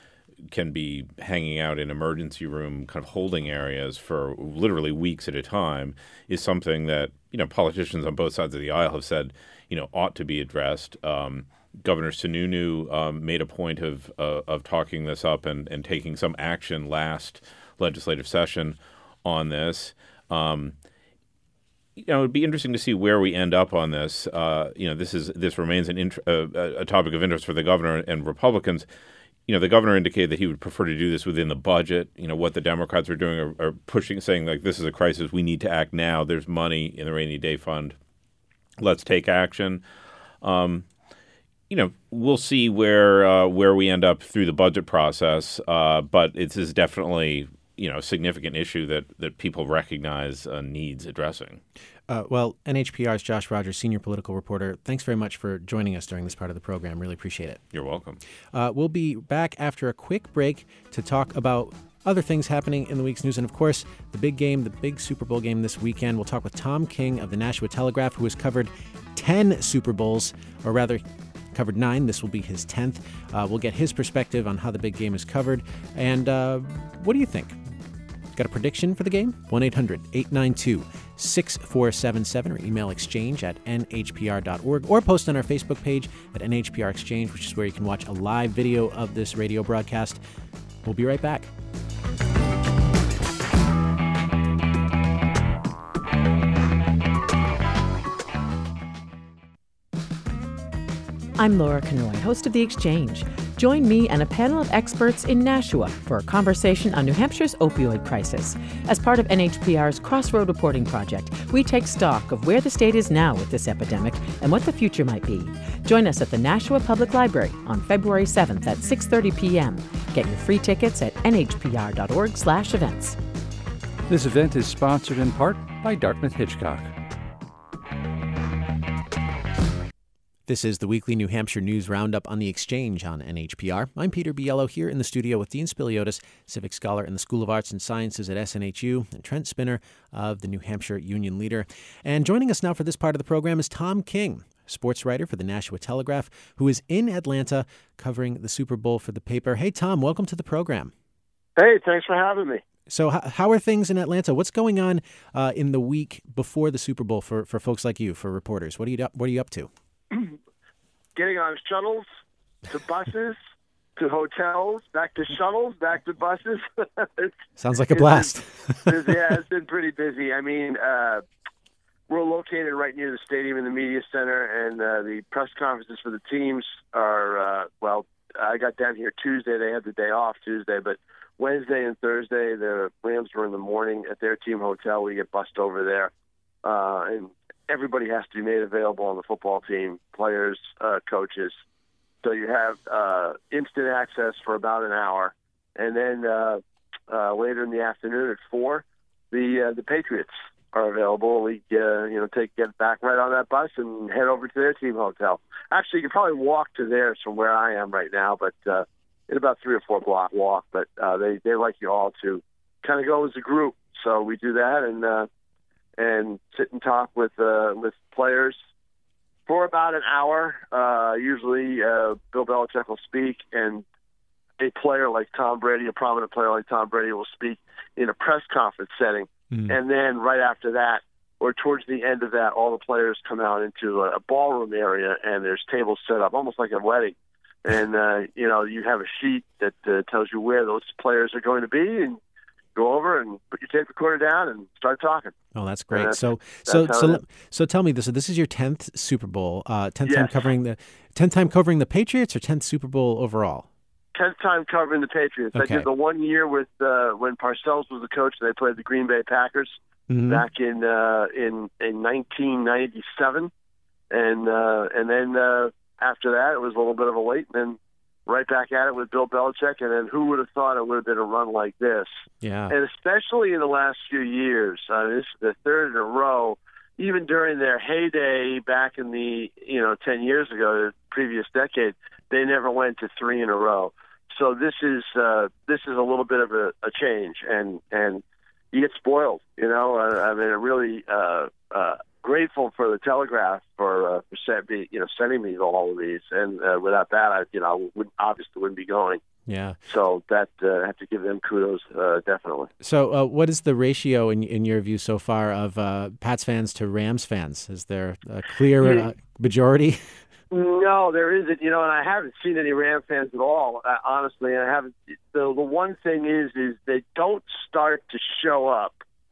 can be hanging out in emergency room kind of holding areas for literally weeks at a time, is something that, you know, politicians on both sides of the aisle have said, you know, ought to be addressed. Um, Governor Sununu um, made a point of uh, of talking this up and, and taking some action last legislative session on this. Um, you know, it'd be interesting to see where we end up on this. Uh, you know, this is this remains an int- uh, a topic of interest for the governor and Republicans. You know, the governor indicated that he would prefer to do this within the budget. You know, what the Democrats are doing are, are pushing, saying, like, this is a crisis. We need to act now. There's money in the rainy day fund. Let's take action. Um, you know, we'll see where uh, where we end up through the budget process. Uh, but it is definitely, you know, a significant issue that, that people recognize uh, needs addressing. Uh, well, N H P R's Josh Rogers, senior political reporter, thanks very much for joining us during this part of the program. Really appreciate it. You're welcome. Uh, we'll be back after a quick break to talk about other things happening in the week's news. And, of course, the big game, the big Super Bowl game this weekend. We'll talk with Tom King of the Nashua Telegraph, who has covered ten Super Bowls, or rather covered nine. This will be his tenth. Uh, we'll get his perspective on how the big game is covered. And uh, what do you think? Got a prediction for the game? one eight hundred eight nine two six four seven seven or email exchange at n h p r dot org or post on our Facebook page at N H P R Exchange, which is where you can watch a live video of this radio broadcast. We'll be right back. I'm Laura Kanoy, host of The Exchange. Join me and a panel of experts in Nashua for a conversation on New Hampshire's opioid crisis. As part of N H P R's Crossroad Reporting Project, we take stock of where the state is now with this epidemic and what the future might be. Join us at the Nashua Public Library on February seventh at six thirty p.m. Get your free tickets at n h p r dot org slash events. This event is sponsored in part by Dartmouth Hitchcock. This is the weekly New Hampshire News Roundup on The Exchange on N H P R. I'm Peter Biello here in the studio with Dean Spiliotis, Civic Scholar in the School of Arts and Sciences at S N H U, and Trent Spinner of the New Hampshire Union Leader. And joining us now for this part of the program is Tom King, sports writer for the Nashua Telegraph, who is in Atlanta covering the Super Bowl for the paper. Hey, Tom, welcome to the program. Hey, thanks for having me. So h- how are things in Atlanta? What's going on uh, in the week before the Super Bowl for, for folks like you, for reporters? What are you What are you up to? Getting on shuttles, to buses, to hotels, back to shuttles, back to buses. Sounds like a blast. Been, it's, yeah, it's been pretty busy. I mean, uh, we're located right near the stadium and the media center, and uh, the press conferences for the teams are, uh, well, I got down here Tuesday. They had the day off Tuesday, but Wednesday and Thursday, the Rams were in the morning at their team hotel. We get bussed over there, uh, and everybody has to be made available on the football team, players, uh, coaches. So you have uh, instant access for about an hour. And then uh, uh, later in the afternoon at four, the uh, the Patriots are available. We uh, you know take get back right on that bus and head over to their team hotel. Actually, you can probably walk to theirs from where I am right now, but uh, it's about three or four block walk. But uh, they, they like you all to kind of go as a group. So we do that, and uh, and sit and talk with uh, with players for about an hour. Uh, usually uh, Bill Belichick will speak, and a player like Tom Brady, a prominent player like Tom Brady, will speak in a press conference setting. Mm. And then right after that, or towards the end of that, all the players come out into a, a ballroom area, and there's tables set up, almost like a wedding. And, uh, you know, you have a sheet that uh, tells you where those players are going to be, and go over and put your tape recorder down and start talking. Oh, that's great. That's, so, that's so, so, so, tell me this. So, this is your tenth Super Bowl, uh, tenth yes. time covering the tenth time covering the Patriots, or tenth Super Bowl overall? Tenth time covering the Patriots. Okay. I did the one year with uh, when Parcells was the coach. They played the Green Bay Packers mm-hmm. back in uh, in in nineteen ninety-seven, and uh, and then uh, after that, it was a little bit of a wait, and then right back at it with Bill Belichick, and then who would have thought it would have been a run like this? Yeah. And especially in the last few years, uh, this is the third in a row. Even during their heyday back in the, you know, ten years ago, the previous decade, they never went to three in a row. So this is uh, this is a little bit of a, a change, and and you get spoiled, you know. I, I mean, I'm really uh, uh, grateful for the Telegraph for uh, for send me, you know, sending me all of these, and uh, without that, I you know would obviously wouldn't be going. Yeah. So that uh, I have to give them kudos, uh, definitely. So, uh, what is the ratio in in your view so far of uh, Pats fans to Rams fans? Is there a clear uh, majority? No, there isn't. You know, and I haven't seen any Ram fans at all. Uh, honestly, I haven't. The the one thing is, is they don't start to show up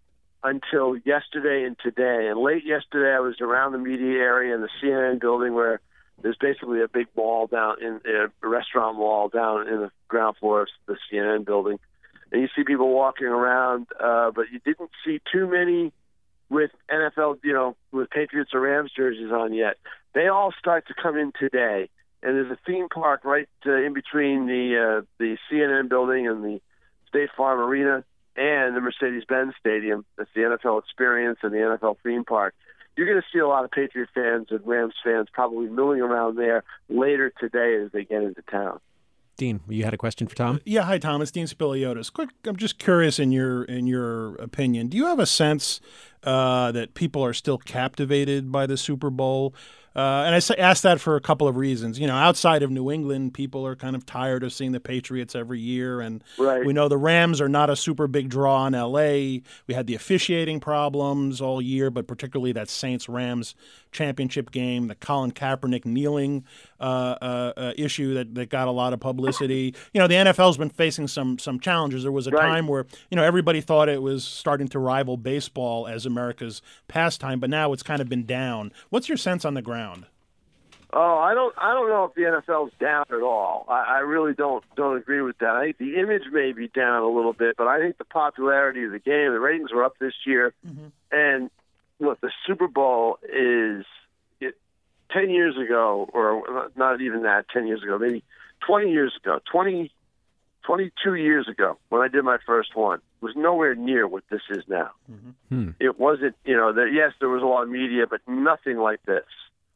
until yesterday and today. And late yesterday, I was around the media area in the C N N building, where there's basically a big mall down in a restaurant mall down in the ground floor of the C N N building, and you see people walking around, uh, but you didn't see too many with N F L, you know, with Patriots or Rams jerseys on yet. They all start to come in today, and there's a theme park right uh, in between the uh, the C N N building and the State Farm Arena and the Mercedes-Benz Stadium. That's the N F L Experience and the N F L theme park. You're going to see a lot of Patriot fans and Rams fans probably milling around there later today as they get into town. Dean, you had a question for Tom? Yeah, hi Tom. It's Dean Spiliotis. Quick, I'm just curious in your in your opinion. Do you have a sense uh, that people are still captivated by the Super Bowl? Uh, and I say, ask that for a couple of reasons. You know, outside of New England, people are kind of tired of seeing the Patriots every year. And right. we know the Rams are not a super big draw in L A. We had the officiating problems all year, but particularly that Saints-Rams championship game, the Colin Kaepernick kneeling uh, uh, uh, issue that, that got a lot of publicity. You know, the N F L's been facing some some challenges. There was a right. time where, you know, everybody thought it was starting to rival baseball as America's pastime, but now it's kind of been down. What's your sense on the ground? Oh, I don't. I don't know if the N F L's down at all. I, I really don't don't agree with that. I think the image may be down a little bit, but I think the popularity of the game, the ratings were up this year, mm-hmm. and look, the Super Bowl is it, ten years ago, or not even that. Ten years ago, maybe twenty years ago, twenty, twenty-two years ago, when I did my first one, was nowhere near what this is now. Mm-hmm. Hmm. It wasn't. You know, there, yes, there was a lot of media, but nothing like this.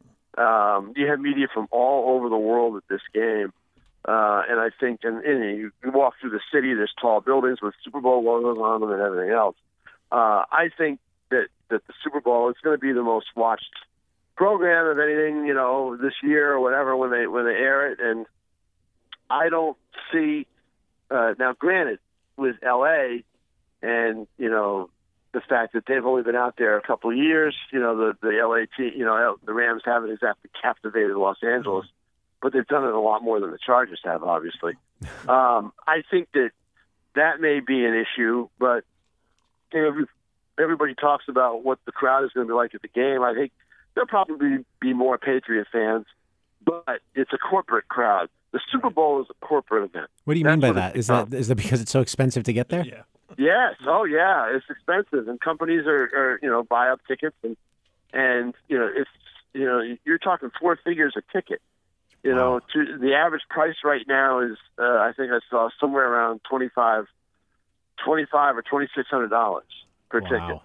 Um, you have media from all over the world at this game. Uh, and I think, and, and you walk through the city, there's tall buildings with Super Bowl logos on them and everything else. Uh, I think that, that the Super Bowl is going to be the most watched program of anything, you know, this year or whatever when they, when they air it. And I don't see, uh, now granted, with L A and, you know, the fact that they've only been out there a couple of years, you know, the, the L A team, you know, the Rams haven't exactly captivated Los Angeles, but they've done it a lot more than the Chargers have, obviously. um, I think that that may be an issue, but you know, everybody talks about what the crowd is going to be like at the game. I think there'll probably be more Patriot fans, but it's a corporate crowd. The Super Bowl is a corporate event. What do you That's mean by what that? it's Is that become. is that because it's so expensive to get there? Yeah. Yes. Oh, yeah. It's expensive, and companies are, are, you know, buy up tickets, and and you know, it's you know, you're talking four figures a ticket. You wow. know, to, the average price right now is, uh, I think I saw somewhere around twenty-five, twenty-five or twenty-six hundred dollars per wow. ticket.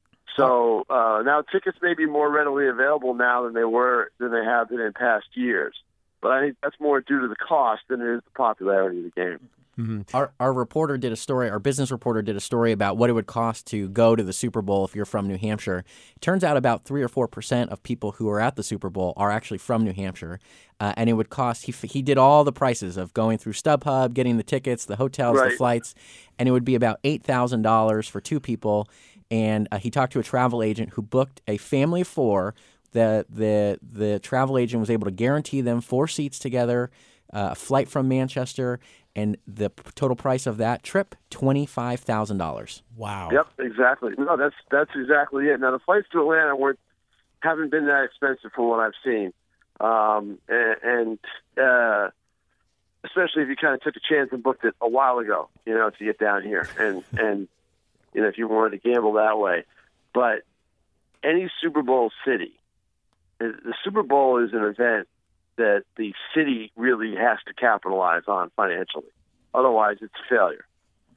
So uh, now tickets may be more readily available now than they were than they have been in past years. But I think that's more due to the cost than it is the popularity of the game. Mm-hmm. Our our reporter did a story, our business reporter did a story about what it would cost to go to the Super Bowl if you're from New Hampshire. It turns out about three or four percent of people who are at the Super Bowl are actually from New Hampshire. Uh, and it would cost, he he did all the prices of going through StubHub, getting the tickets, the hotels, right. the flights, and it would be about eight thousand dollars for two people. And uh, he talked to a travel agent who booked a family of four. The, the, the travel agent was able to guarantee them four seats together, uh, a flight from Manchester, and the p- total price of that trip, twenty-five thousand dollars. Wow. Yep, exactly. No, that's that's exactly it. Now, the flights to Atlanta weren't, haven't been that expensive from what I've seen. Um, and and uh, especially if you kind of took a chance and booked it a while ago, you know, to get down here. And, and you know, if you wanted to gamble that way. But any Super Bowl city, the Super Bowl is an event that the city really has to capitalize on financially. Otherwise, it's a failure.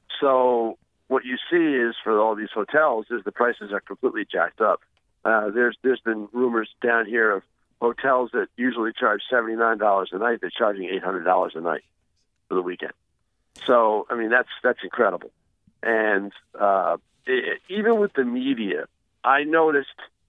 So what you see is for all these hotels is the prices are completely jacked up. Uh, there's there's been rumors down here of hotels that usually charge seventy-nine dollars a night. They're charging eight hundred dollars a night for the weekend. So, I mean, that's that's incredible. And uh, it, even with the media, I noticed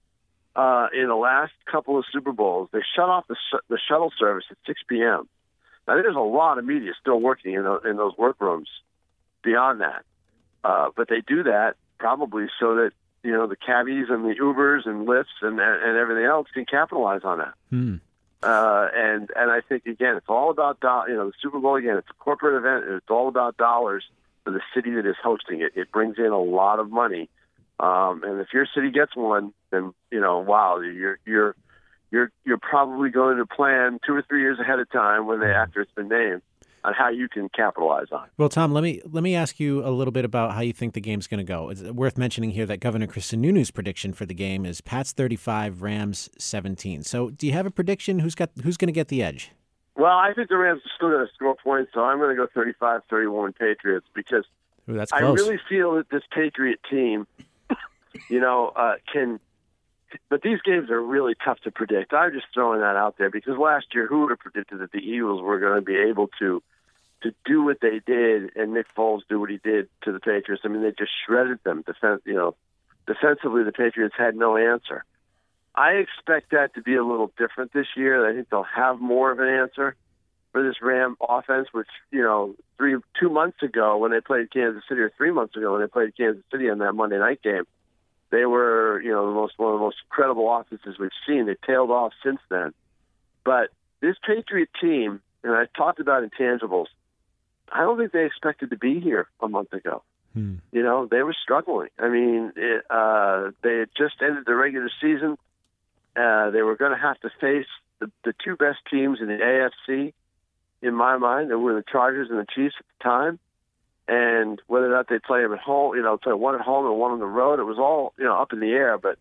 uh, in the last couple of Super Bowls, they shut off the, sh- the shuttle service at six p.m. Now, there's a lot of media still working in, the, in those workrooms beyond that. Uh, but they do that probably so that, you know, the cabbies and the Ubers and Lyfts and, and everything else can capitalize on that. Hmm. Uh, and, and I think, again, it's all about, do- you know, the Super Bowl, again, it's a corporate event. And it's all about dollars for the city that is hosting it. It brings in a lot of money. Um, and if your city gets one, then, you know, wow, you're, you're, you're, you're probably going to plan two or three years ahead of time when they, after it's been named, on how you can capitalize on it. Well, Tom, let me let me ask you a little bit about how you think the game's going to go. It's worth mentioning here that Governor Chris Sununu's prediction for the game is Pats thirty-five, Rams seventeen. So, do you have a prediction? Who's got who's going to get the edge? Well, I think the Rams are still going to score points, so I'm going to go thirty-five thirty-one Patriots because Ooh, that's I close. really feel that this Patriot team, you know, uh, can. But these games are really tough to predict. I'm just throwing that out there because last year, who would have predicted that the Eagles were going to be able to to do what they did and Nick Foles do what he did to the Patriots? I mean, they just shredded them. Defense, you know, defensively, the Patriots had no answer. I expect that to be a little different this year. I think they'll have more of an answer for this Ram offense, which, you know, three two months ago when they played Kansas City, or three months ago when they played Kansas City in that Monday night game, they were, you know, the most one of the most incredible offenses we've seen. They tailed off since then. But this Patriot team, and I talked about intangibles, I don't think they expected to be here a month ago. Hmm. You know, they were struggling. I mean, it, uh, they had just ended the regular season. Uh, they were going to have to face the, the two best teams in the A F C, in my mind. They were the Chargers and the Chiefs at the time. And whether or not they'd play them at home, you know, play one at home and one on the road, it was all, you know, up in the air. But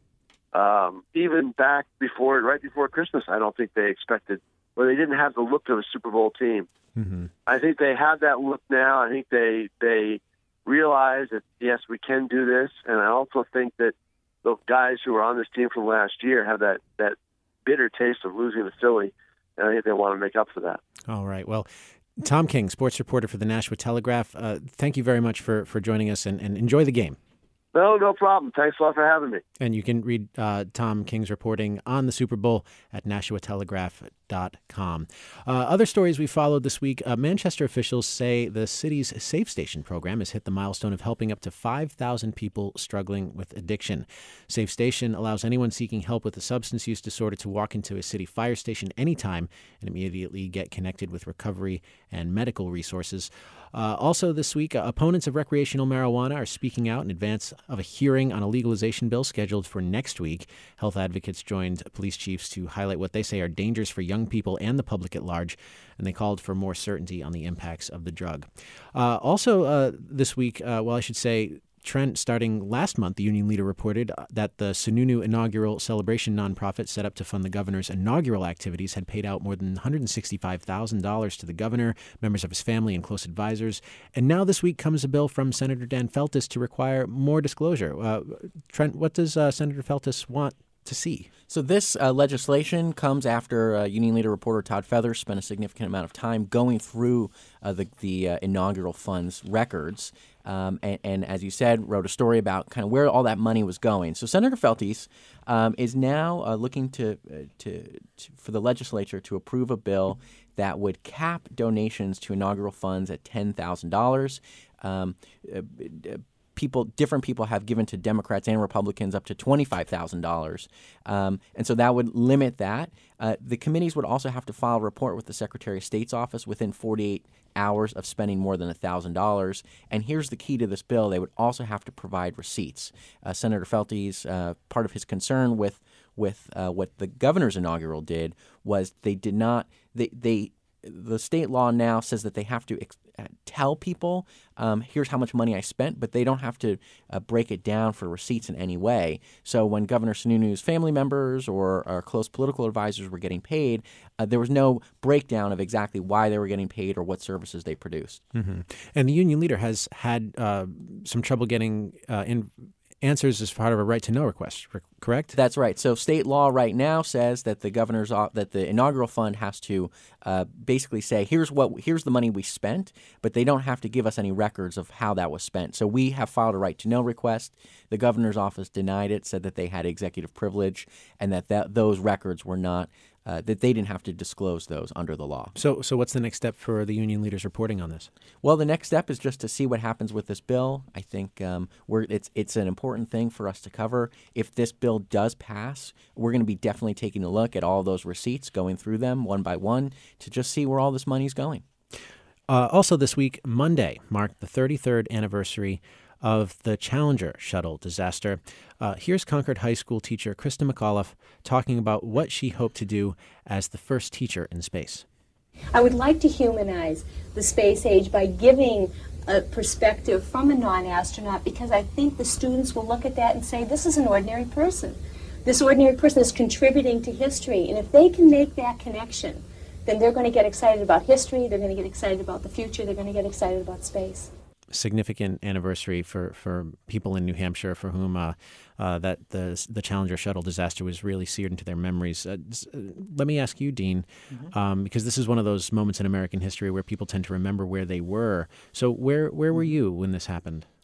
um, even back before, right before Christmas, I don't think they expected, or they didn't have the look of a Super Bowl team. Mm-hmm. I think they have that look now. I think they they realize that, yes, we can do this. And I also think that the guys who are on this team from last year have that, that bitter taste of losing to Philly, and I think they want to make up for that. All right. Well, Tom King, sports reporter for the Nashua Telegraph, uh, thank you very much for, for joining us, and, and enjoy the game. No, no problem. Thanks a lot for having me. And you can read uh, Tom King's reporting on the Super Bowl at nashua telegraph dot com. Uh, other stories we followed this week, uh, Manchester officials say the city's Safe Station program has hit the milestone of helping up to five thousand people struggling with addiction. Safe Station allows anyone seeking help with a substance use disorder to walk into a city fire station anytime and immediately get connected with recovery and medical resources. Uh, also this week, uh, opponents of recreational marijuana are speaking out in advance of a hearing on a legalization bill scheduled for next week. Health advocates joined police chiefs to highlight what they say are dangers for young people and the public at large, and they called for more certainty on the impacts of the drug. Uh, also uh, this week, uh, well, I should say, Trent, starting last month, the union leader reported that the Sununu Inaugural Celebration nonprofit set up to fund the governor's inaugural activities had paid out more than one hundred sixty-five thousand dollars to the governor, members of his family, and close advisors. And now this week comes a bill from Senator Dan Feltes to require more disclosure. Uh, Trent, what does uh, Senator Feltes want to see? So this uh, legislation comes after uh, union leader reporter Todd Feathers spent a significant amount of time going through uh, the, the uh, inaugural fund's records. Um, and, and as you said, wrote a story about kind of where all that money was going. So Senator Feltes um, is now uh, looking to, uh, to, to for the legislature to approve a bill that would cap donations to inaugural funds at ten thousand dollars. Um, uh, People, different people have given to Democrats and Republicans up to twenty-five thousand dollars. Um, and so that would limit that. Uh, the committees would also have to file a report with the Secretary of State's office within forty-eight hours of spending more than one thousand dollars. And here's the key to this bill. They would also have to provide receipts. Uh, Senator Feltes, uh, part of his concern with, with uh, what the governor's inaugural did was they did not they, – they, the state law now says that they have to ex- tell people, um, here's how much money I spent, but they don't have to uh, break it down for receipts in any way. So when Governor Sununu's family members or, or close political advisors were getting paid, uh, there was no breakdown of exactly why they were getting paid or what services they produced. Mm-hmm. And the union leader has had uh, some trouble getting uh, in answers as part of a right-to-know request, correct? That's right. So state law right now says that the governor's that the inaugural fund has to uh, basically say, here's what here's the money we spent, but they don't have to give us any records of how that was spent. So we have filed a right-to-know request. The governor's office denied it, said that they had executive privilege and that, that those records were not Uh, that they didn't have to disclose those under the law. So so what's the next step for the union leaders reporting on this? Well, the next step is just to see what happens with this bill. I think um, we're, it's it's an important thing for us to cover. If this bill does pass, we're going to be definitely taking a look at all those receipts, going through them one by one to just see where all this money is going. Uh, also this week, Monday, marked the thirty-third anniversary of the Challenger shuttle disaster. Uh, here's Concord High School teacher Krista McAuliffe talking about what she hoped to do as the first teacher in space. I would like to humanize the space age by giving a perspective from a non-astronaut, because I think the students will look at that and say, this is an ordinary person. This ordinary person is contributing to history, and if they can make that connection, then they're going to get excited about history, they're going to get excited about the future, they're going to get excited about space. Significant anniversary for, for people in New Hampshire for whom uh, uh, that the the Challenger shuttle disaster was really seared into their memories. Uh, let me ask you, Dean, mm-hmm. um, because this is one of those moments in American history where people tend to remember where they were. So where where were you when this happened?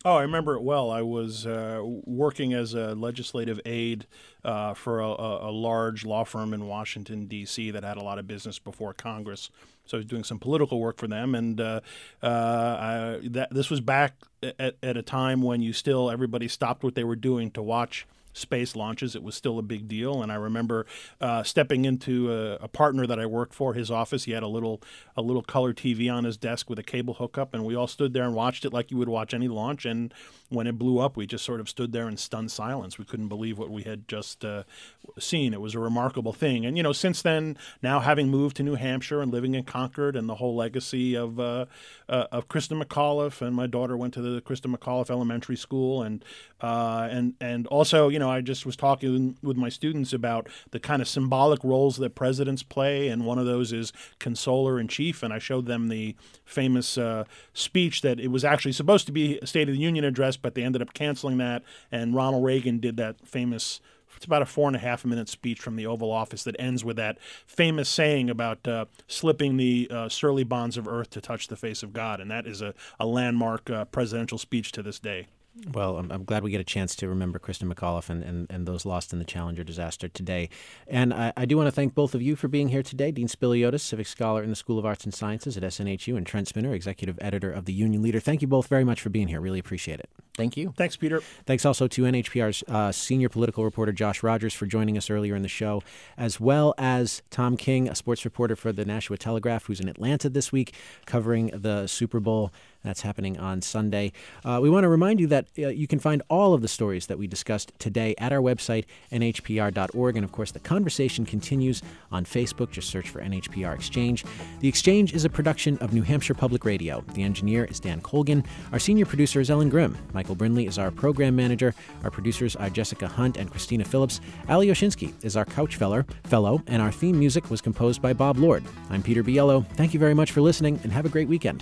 Oh, I remember it well. I was uh, working as a legislative aide uh, for a, a large law firm in Washington, D C that had a lot of business before Congress. So I was doing some political work for them, and uh, uh, I, that this was back at, at a time when you still everybody stopped what they were doing to watch space launches. It was still a big deal, and I remember uh, stepping into a, a partner that I worked for, his office. He had a little a little color T V on his desk with a cable hookup, and we all stood there and watched it like you would watch any launch. And when it blew up, we just sort of stood there in stunned silence. We couldn't believe what we had just uh, seen. It was a remarkable thing. And, you know, since then, now having moved to New Hampshire and living in Concord and the whole legacy of uh, uh, of Christa McAuliffe, and my daughter went to the Christa McAuliffe Elementary School, and uh, and and also, you know, I just was talking with my students about the kind of symbolic roles that presidents play, and one of those is consoler in chief. And I showed them the famous uh, speech that it was actually supposed to be a State of the Union address, but they ended up canceling that, and Ronald Reagan did that famous, it's about a four and a half minute speech from the Oval Office that ends with that famous saying about uh, slipping the uh, surly bonds of earth to touch the face of God. And that is a, a landmark uh, presidential speech to this day. Well, I'm, I'm glad we get a chance to remember Christa McAuliffe and, and, and those lost in the Challenger disaster today. And I, I do want to thank both of you for being here today. Dean Spiliotis, Civic Scholar in the School of Arts and Sciences at S N H U, and Trent Spinner, Executive Editor of The Union Leader. Thank you both very much for being here. Really appreciate it. Thank you. Thanks, Peter. Thanks also to N H P R's uh, senior political reporter Josh Rogers for joining us earlier in the show, as well as Tom King, a sports reporter for the Nashua Telegraph, who's in Atlanta this week covering the Super Bowl. That's happening on Sunday. Uh, we want to remind you that uh, you can find all of the stories that we discussed today at our website, N H P R dot org. And, of course, the conversation continues on Facebook. Just search for N H P R Exchange. The Exchange is a production of New Hampshire Public Radio. The engineer is Dan Colgan. Our senior producer is Ellen Grimm. Michael Brindley is our program manager. Our producers are Jessica Hunt and Christina Phillips. Ali Oshinsky is our couch fellow, fellow, and our theme music was composed by Bob Lord. I'm Peter Biello. Thank you very much for listening, and have a great weekend.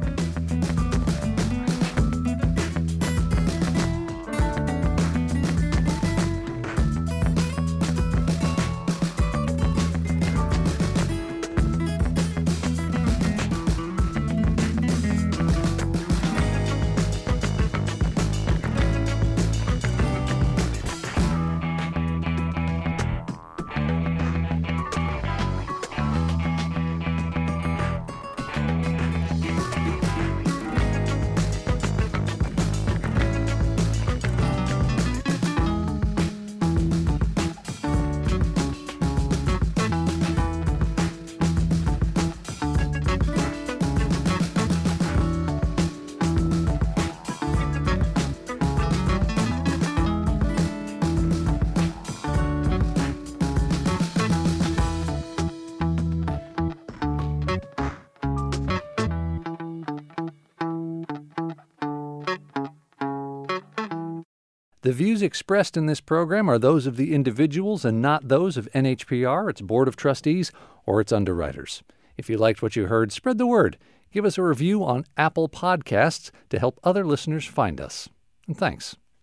The views expressed in this program are those of the individuals and not those of N H P R, its Board of Trustees, or its underwriters. If you liked what you heard, spread the word. Give us a review on Apple Podcasts to help other listeners find us. And thanks.